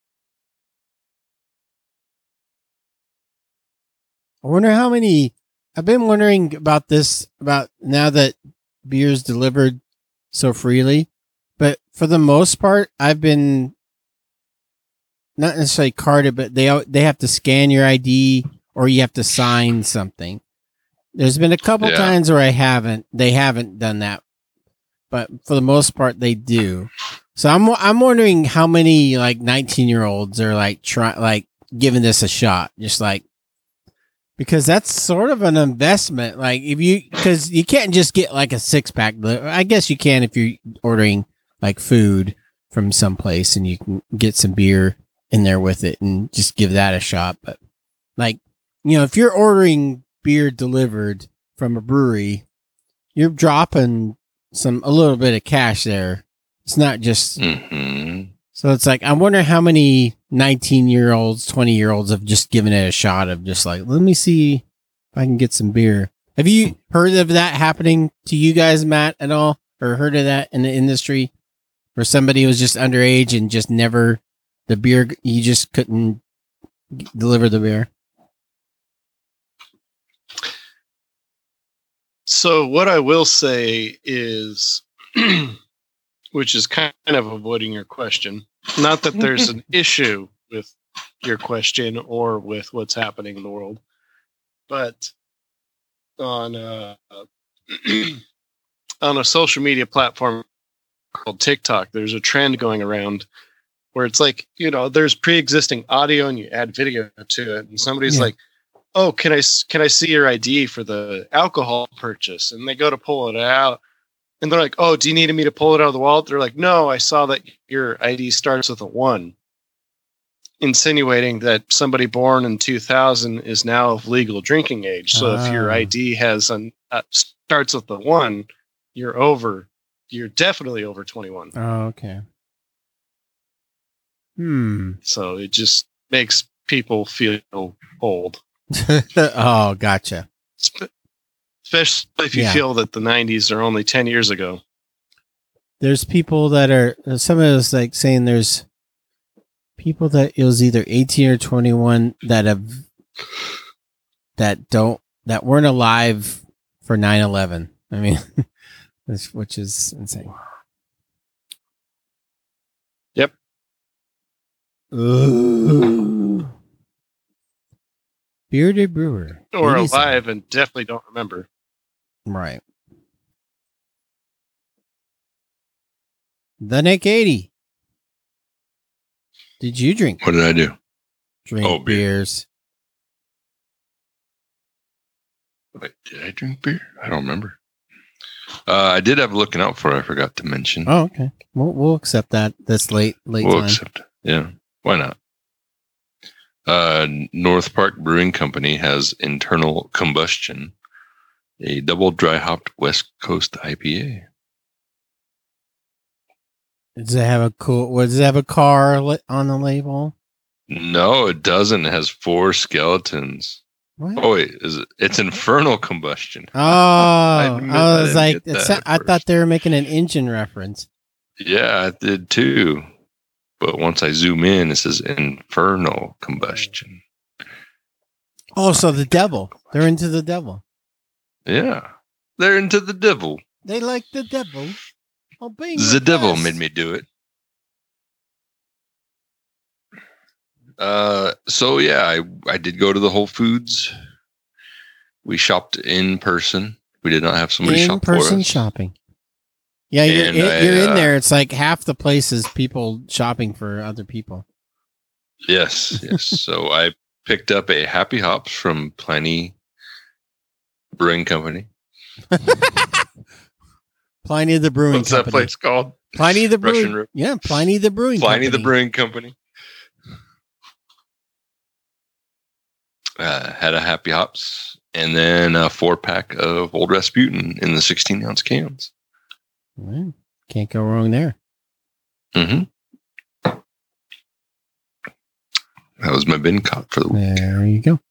I wonder how many. I've been wondering about this, about now that beer's delivered so freely. But for the most part, I've been not necessarily carded, but they they have to scan your I D or you have to sign something. There's been a couple Yeah. times where I haven't. They haven't done that, but for the most part, they do. So I'm I'm wondering how many like nineteen year olds are like try like giving this a shot, just like because that's sort of an investment. Like if you because you can't just get like a six pack. I guess you can if you're ordering like food from someplace and you can get some beer in there with it and just give that a shot. But like, you know, if you're ordering beer delivered from a brewery, you're dropping some, a little bit of cash there. It's not just, hmm so it's like, I wonder how many nineteen year olds, twenty year olds have just given it a shot of just like, let me see if I can get some beer. Have you heard of that happening to you guys, Matt, at all? Or heard of that in the industry? Where somebody was just underage and just never the beer you just couldn't g- deliver the beer. So what I will say is, which is kind of avoiding your question, not that there's an issue with your question or with what's happening in the world, but on uh, on a social media platform called TikTok, there's a trend going around where it's like, you know, there's pre-existing audio and you add video to it, and somebody's Yeah. like, "Oh, can I s- can I see your I D for the alcohol purchase?" And they go to pull it out, and they're like, "Oh, do you need me to pull it out of the wallet?" They're like, "No, I saw that your I D starts with a one," insinuating that somebody born in two thousand is now of legal drinking age. So if your Ah. I D has an uh, starts with the one, you're over. You're definitely over twenty-one. Oh, okay. Hmm. So it just makes people feel old, Oh, gotcha. Spe- especially if you Yeah. feel that the nineties are only ten years ago. There's people that are, some of us like saying there's people that it was either eighteen or twenty-one that have, that don't, that weren't alive for nine eleven. I mean, this- which is insane. Yep. Ooh. Bearded Brewer. Or eighty-seven. alive and definitely don't remember. Right. The Nick eighty. Did you drink What did I do? drink Oh, beer. beers? Wait, did I drink beer? I don't remember. Uh, I did have Looking Out For. I forgot to mention. Oh, okay. We'll we'll accept that. That's late late we'll time. accept it. Yeah, why not? Uh, North Park Brewing Company has Internal Combustion, a double dry hopped West Coast I P A. Does it have a cool? What does it have a car li- on the label? No, it doesn't. It has four skeletons. What? Oh wait, is it? It's Infernal Combustion. Oh, I, admit I was didn't like, get it's, that at I thought first. they were making an engine reference. Yeah, I did too. But once I zoom in, it says Infernal Combustion. Oh, so the devil. They're into the devil. Yeah, they're into the devil. They like the devil. Oh, being The devil repressed. made me do it. Uh, so yeah, I I did go to the Whole Foods. We shopped in person. We did not have somebody shop for In-person us. shopping. Yeah, you're, And in, I, you're in uh, there. It's like half the place is people shopping for other people. Yes, yes. So I picked up a Happy Hops from Pliny Brewing Company. Pliny the Brewing What's that Company. place called? Pliny the Russian Brewing. River. Yeah, Pliny the Brewing Pliny the Company. Brewing Company. Uh, had a Happy Hops and then a four pack of Old Rasputin in the sixteen ounce cans. Well, can't go wrong there. Mm-hmm. That was my bin cop for the week. There you go.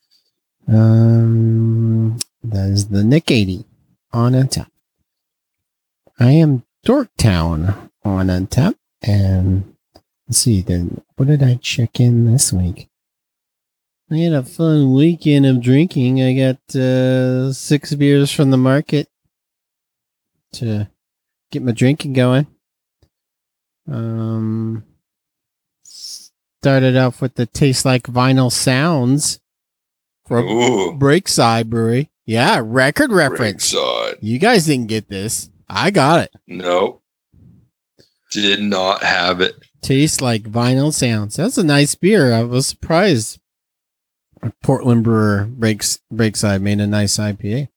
Um, that is the Nick eighty on Untap. I am Dorktown on Untap, and let's see. Then what did I check in this week? I had a fun weekend of drinking. I got uh, six beers from the market to get my drinking going. Um, started off with the Taste Like Vinyl Sounds from Ooh. Breakside Brewery. Yeah, record reference. Breakside. You guys didn't get this. I got it. No. Did not have it. Tastes Like Vinyl Sounds. That's a nice beer. I was surprised. Portland brewer Breaks Breakside made a nice I P A.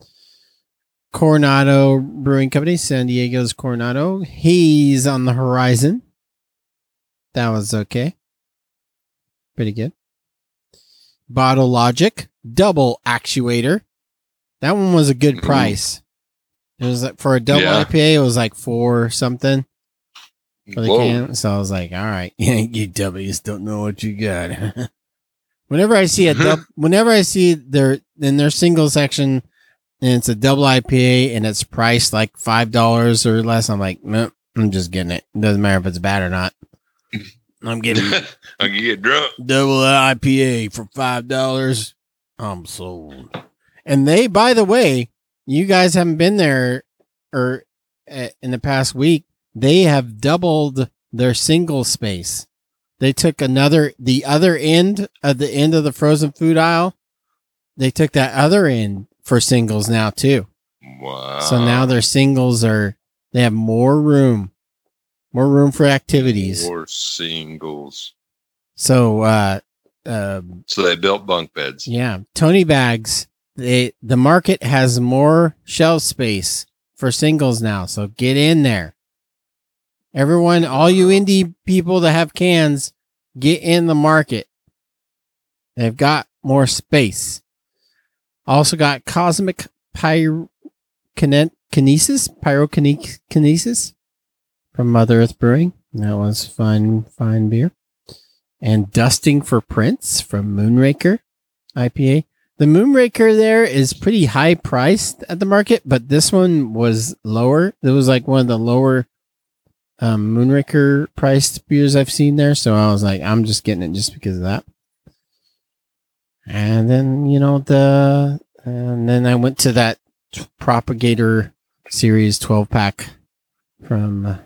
Coronado Brewing Company, San Diego's Coronado. He's on the horizon. That was okay. Pretty good. Bottle Logic Double Actuator. That one was a good price. It was like for a double Yeah. I P A. It was like four something for the Whoa. can. So I was like, all right, you W's don't know what you got. Whenever I see a dub, whenever I see their in their single section, and it's a double I P A and it's priced like five dollars or less, I'm like, nope, I'm just getting it. It doesn't matter if it's bad or not. I'm getting I can get drunk. double I P A for five dollars. I'm sold. And they, by the way, you guys haven't been there or uh, in the past week. They have doubled their single space. They took another, the other end of the end of the frozen food aisle. They took that other end for singles now too. Wow. So now their singles are, they have more room, more room for activities. More singles. So, uh, um, So they built bunk beds. yeah, Tony Bags, they, the market has more shelf space for singles now. So get in there. Everyone, all you indie people that have cans, get in the market. They've got more space. Also got Cosmic Pyrokinesis, Pyrokinesis from Mother Earth Brewing. That was fine, fine beer. And Dusting for Prince from Moonraker I P A. The Moonraker there is pretty high priced at the market, but this one was lower. It was like one of the lower um, Moonraker priced beers I've seen there. So I was like, I'm just getting it just because of that. And then, you know, the, and then I went to that Propagator Series twelve pack from,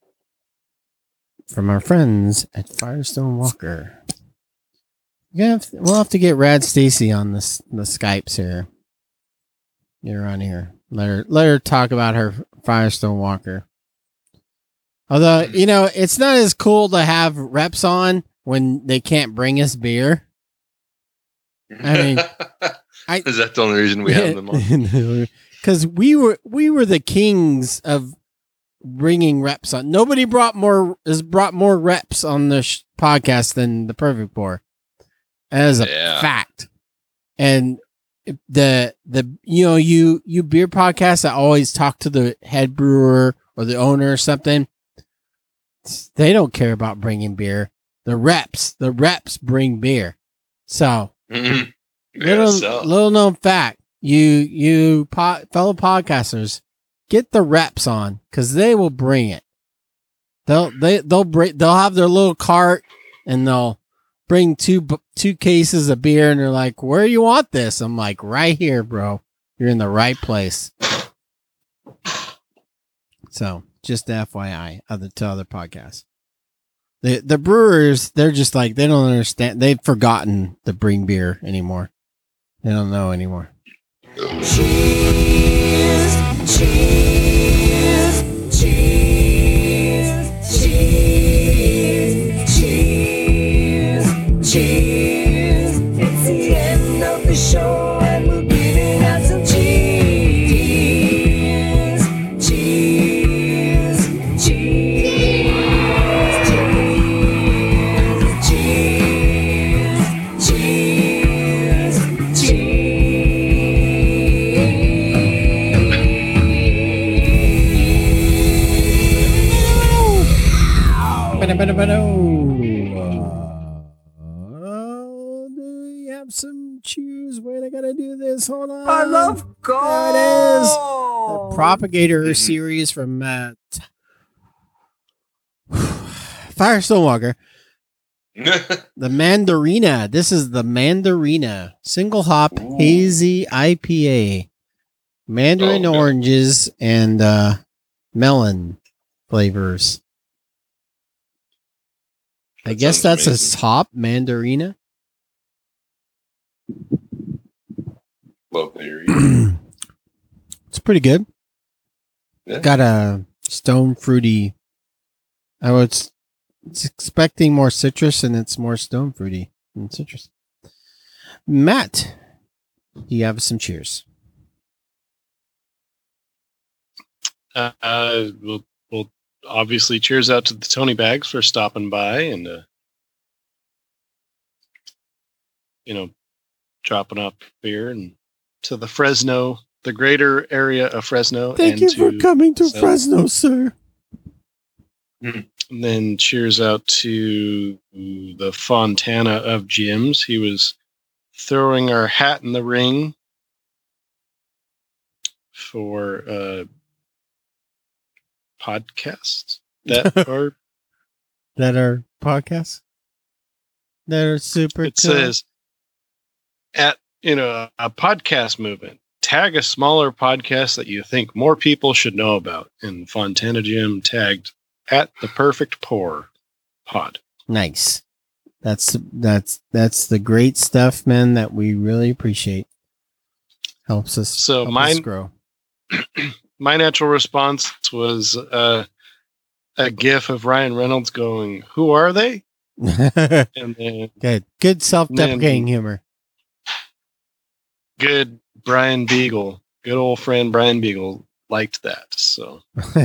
from our friends at Firestone Walker. Yeah, we'll have to get Rad Stacy on this, the Skypes here. Get her on here. Let her, let her talk about her Firestone Walker. Although, you know, it's not as cool to have reps on when they can't bring us beer. I mean, I, is that the only reason we have them on? Because we were we were the kings of bringing reps on. Nobody brought more has brought more reps on the sh- podcast than the Perfect Pour, as a Yeah. fact. And the the you know you you beer podcasts that always talk to the head brewer or the owner or something. They don't care about bringing beer. The reps, the reps bring beer. So. Mhm. Little, so. little known fact, you you po- fellow podcasters, get the reps on because they will bring it. They'll they they'll bring they'll have their little cart and they'll bring two b- two cases of beer and they're like, "Where you want this?" I'm like, "Right here, bro. You're in the right place." So just F Y I, other to other podcasts. The the brewers, they're just like they don't understand. They've forgotten the bring beer anymore. They don't know anymore. Cheers, cheers, cheers, cheers, cheers, cheers. It's the end of the show and we're giving out some cheers, cheers, cheers, cheers, cheers, cheers, Oh, do we have some cheers? Wait, I gotta do this. Hold on. I love gold. There it is. The Propagator series from uh, Firestone Walker. The Mandarina. This is the Mandarina single hop Ooh. hazy I P A. Mandarin Oh, okay. oranges and uh, melon flavors. I That guess sounds that's amazing. a hop Mandarina. Love Mandarina. It's pretty good. Yeah. Got a stone fruity. I was it's expecting more citrus, and it's more stone fruity than citrus. Matt, do you have some cheers? Uh, uh, we'll, we'll obviously cheers out to the Tony Bags for stopping by and, uh, you know, dropping up beer, and to the Fresno, the greater area of Fresno. Thank and you to, for coming to so- Fresno, sir. And then cheers out to the Fontana of gyms. He was throwing our hat in the ring for uh, podcasts that are. That are podcasts that are super It cool. says at you know a podcast movement. Tag a smaller podcast that you think more people should know about. And Fontana Gym tagged at the Perfect Pour Pod. Nice. That's that's that's the great stuff, man, that we really appreciate. Helps us So help us mine- grow. My natural response was uh, a gif of Ryan Reynolds going, "Who are they?" Good. And then Good self-deprecating Then- humor. good Brian Beagle, good old friend Brian Beagle liked that. So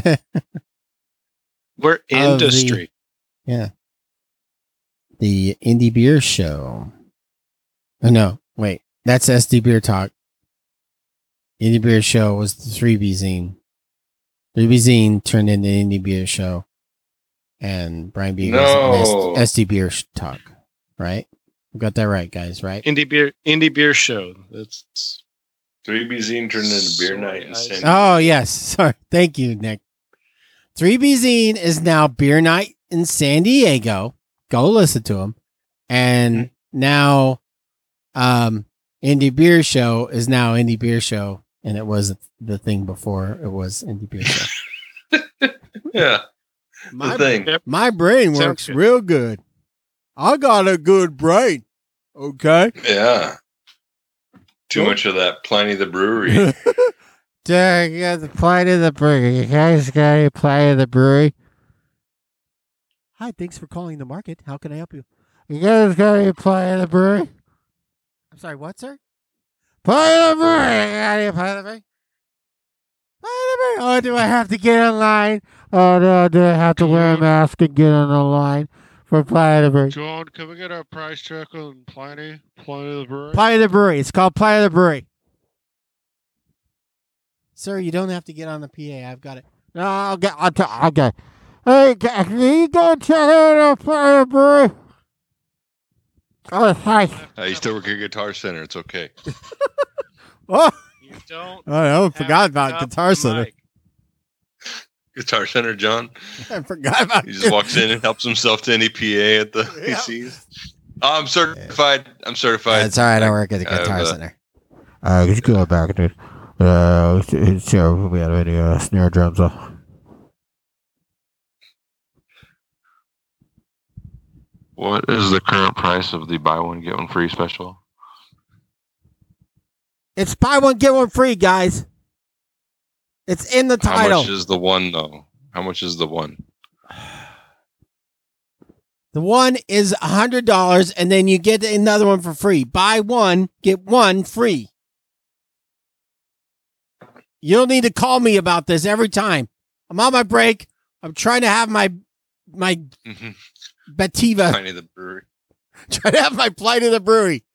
we're Of the- industry. Yeah. The Indie Beer Show. Oh, no, wait. That's S D Beer Talk. Indie Beer Show was the three B Zine. three B Zine turned into Indie Beer Show. And Brian B. No. S D Beer Talk. Right? We got that right, guys, right? Indie beer, indie beer show. That's three B Zine turned into beer Sorry, night and I- San Oh, yes. Sorry. Thank you, Nick. three B Zine is now Beer Night in San Diego. Go listen to them. And now um, Indie Beer Show is now Indie Beer Show. And it was the thing before it was Indie Beer Show. Yeah. My, The thing. my brain Sounds works good. real good. I got a good brain. Okay. Yeah. Too much of that Pliny the Brewery. There you got the Pliny of the Brewery. You guys got any Pliny of the Brewery? Hi, thanks for calling the market. How can I help you? You guys got any Pliny of the Brewery? I'm sorry, what, sir? Pliny of the Brewery. You got any Pliny of the Brewery? Pliny of the Brewery. Oh, do I have to get online? Oh, no, do I have to wear a mask and get on the line for Pliny of the Brewery? John, can we get our price check on Pliny? Pliny of the Brewery? Pliny of the Brewery. It's called Pliny of the Brewery. Sir, you don't have to get on the P A. I've got it. No, I'll get. I'll t- I'll get. Hey, g- can you go check out the Pliny of the Brewery? Oh, hi. I used to work at Guitar Center. It's okay. Oh, you don't. I have forgot to about stop Guitar the Center. mic. Guitar Center, John. I forgot about. He just walks in and helps himself to any P A at the Yeah. P Cs. Oh, I'm certified. I'm certified. That's all right. I work at the I have, Guitar uh, Center. Uh, just go back, dude. Uh, sure, we have any uh, snare drums off. What is the current price of the buy one get one free special? It's buy one get one free, guys. It's in the title. How much is the one though? How much is the one? The one is a hundred dollars, and then you get another one for free. Buy one, get one free. You don't need to call me about this every time. I'm on my break. I'm trying to have my my Mm-hmm. Bativa. Tiny the brewery. Trying to have my flight of the brewery.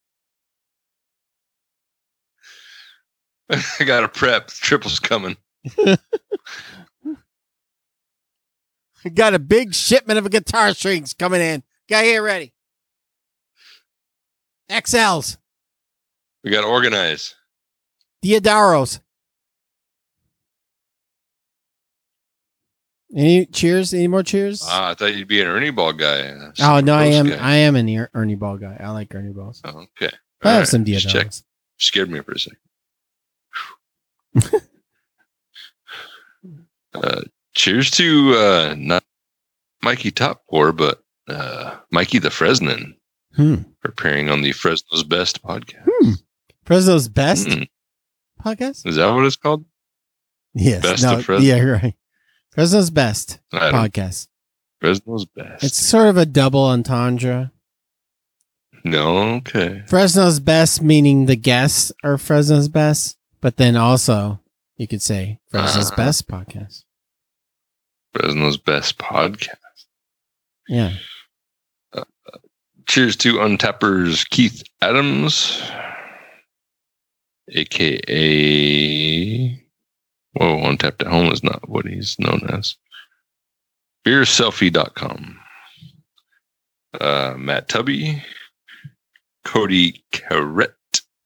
I got to prep. Triple's coming. Got a big shipment of guitar strings coming in. Got here ready. X Ls. We got to organize. Diodaros. Any cheers? Any more cheers? Ah, I thought you'd be an Ernie Ball guy. Uh, oh no, I am. guy. I am an Er- Ernie Ball guy. I like Ernie Balls. Oh, okay. I All have right. some Just check. Diodaros. Scared me for a second. uh, cheers to uh, not Mikey Top Four, but uh, Mikey the Fresnan, Hmm. preparing on the Fresno's Best podcast. Hmm. Fresno's Best Mm. podcast? Is that what it's called? Yes. Best no, of Fresno? Yeah, you're right. Fresno's Best I don't- podcast. Fresno's Best. It's sort of a double entendre. No, okay. Fresno's Best meaning the guests are Fresno's Best, but then also you could say Fresno's Uh-huh. Best podcast. Fresno's Best podcast. Yeah. Cheers to Untappers Keith Adams, aka whoa, Untapped at Home is not what he's known as. beer selfie dot com. Uh, Matt Tubby, Cody Carrett,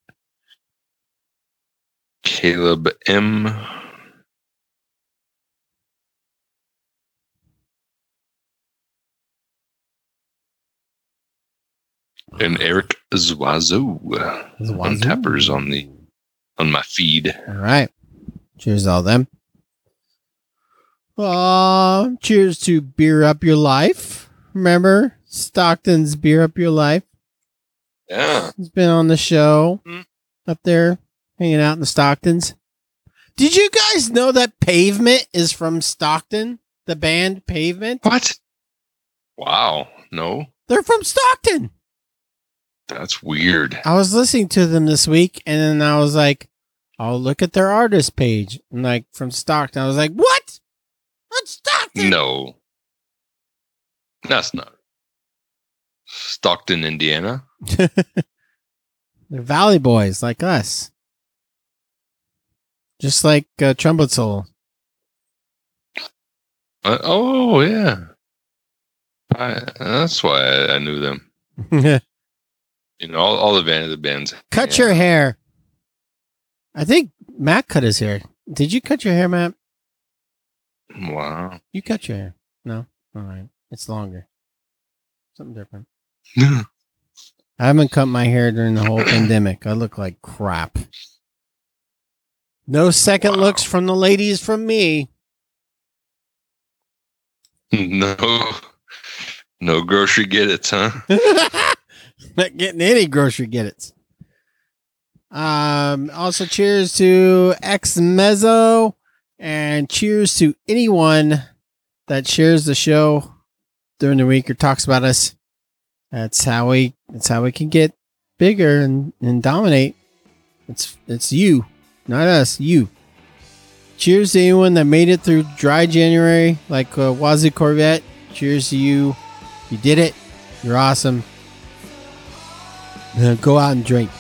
Caleb M. And Eric Zwazo. Zwazo. Untappers on the on my feed. All right. Cheers to all them. Uh, cheers to Beer Up Your Life. Remember Stockton's Beer Up Your Life? Yeah. He's been on the show Hmm. up there, hanging out in the Stocktons. Did you guys know that Pavement is from Stockton? The band Pavement? What? Wow. No. They're from Stockton. That's weird. I was listening to them this week, and then I was like, "I'll look at their artist page." And like from Stockton, I was like, "What? That's Stockton?" No. That's not. Stockton, Indiana. They're Valley Boys like us, just like uh, Trumpet Soul. Uh, oh, yeah. I, that's why I, I knew them. You know, all, all the band, the bands. Cut yeah. your hair. I think Matt cut his hair. Did you cut your hair, Matt? Wow. You cut your hair. No? All right. It's longer. Something different. I haven't cut my hair during the whole pandemic. I look like crap. No second Wow. looks from the ladies from me. No. No grocery get it, huh? Not getting any grocery get-its. Um, also, cheers to Ex Mezzo, and cheers to anyone that shares the show during the week or talks about us. That's how we. That's how we can get bigger and, and dominate. It's it's you, not us. You. Cheers to anyone that made it through dry January, like uh, Wazoo Corvette. Cheers to you. You did it. You're awesome. Uh, go out and drink.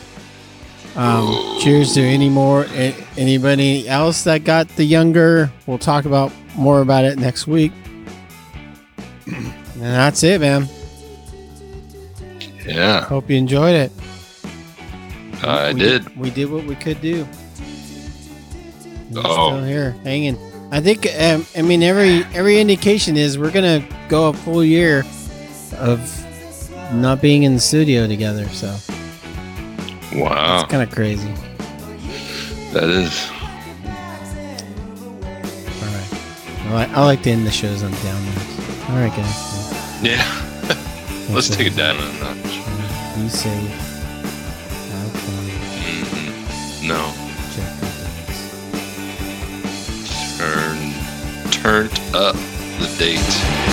Um, cheers to any more a- anybody else that got the younger. We'll talk about more about it next week. And that's it, man. Yeah, Hope you enjoyed it. I we did. We did what we could do. We're Oh. still here, hanging. I think. Um, I mean, every every indication is we're gonna go a full year of not being in the studio together. So Wow. it's kind of crazy. That is. All right. I like, I like to end the shows on down notes. All right, guys. Yeah. Let's take it down a notch. Be safe. Have fun. Mm-hmm. No. Check the dates. Turn, turned up the date.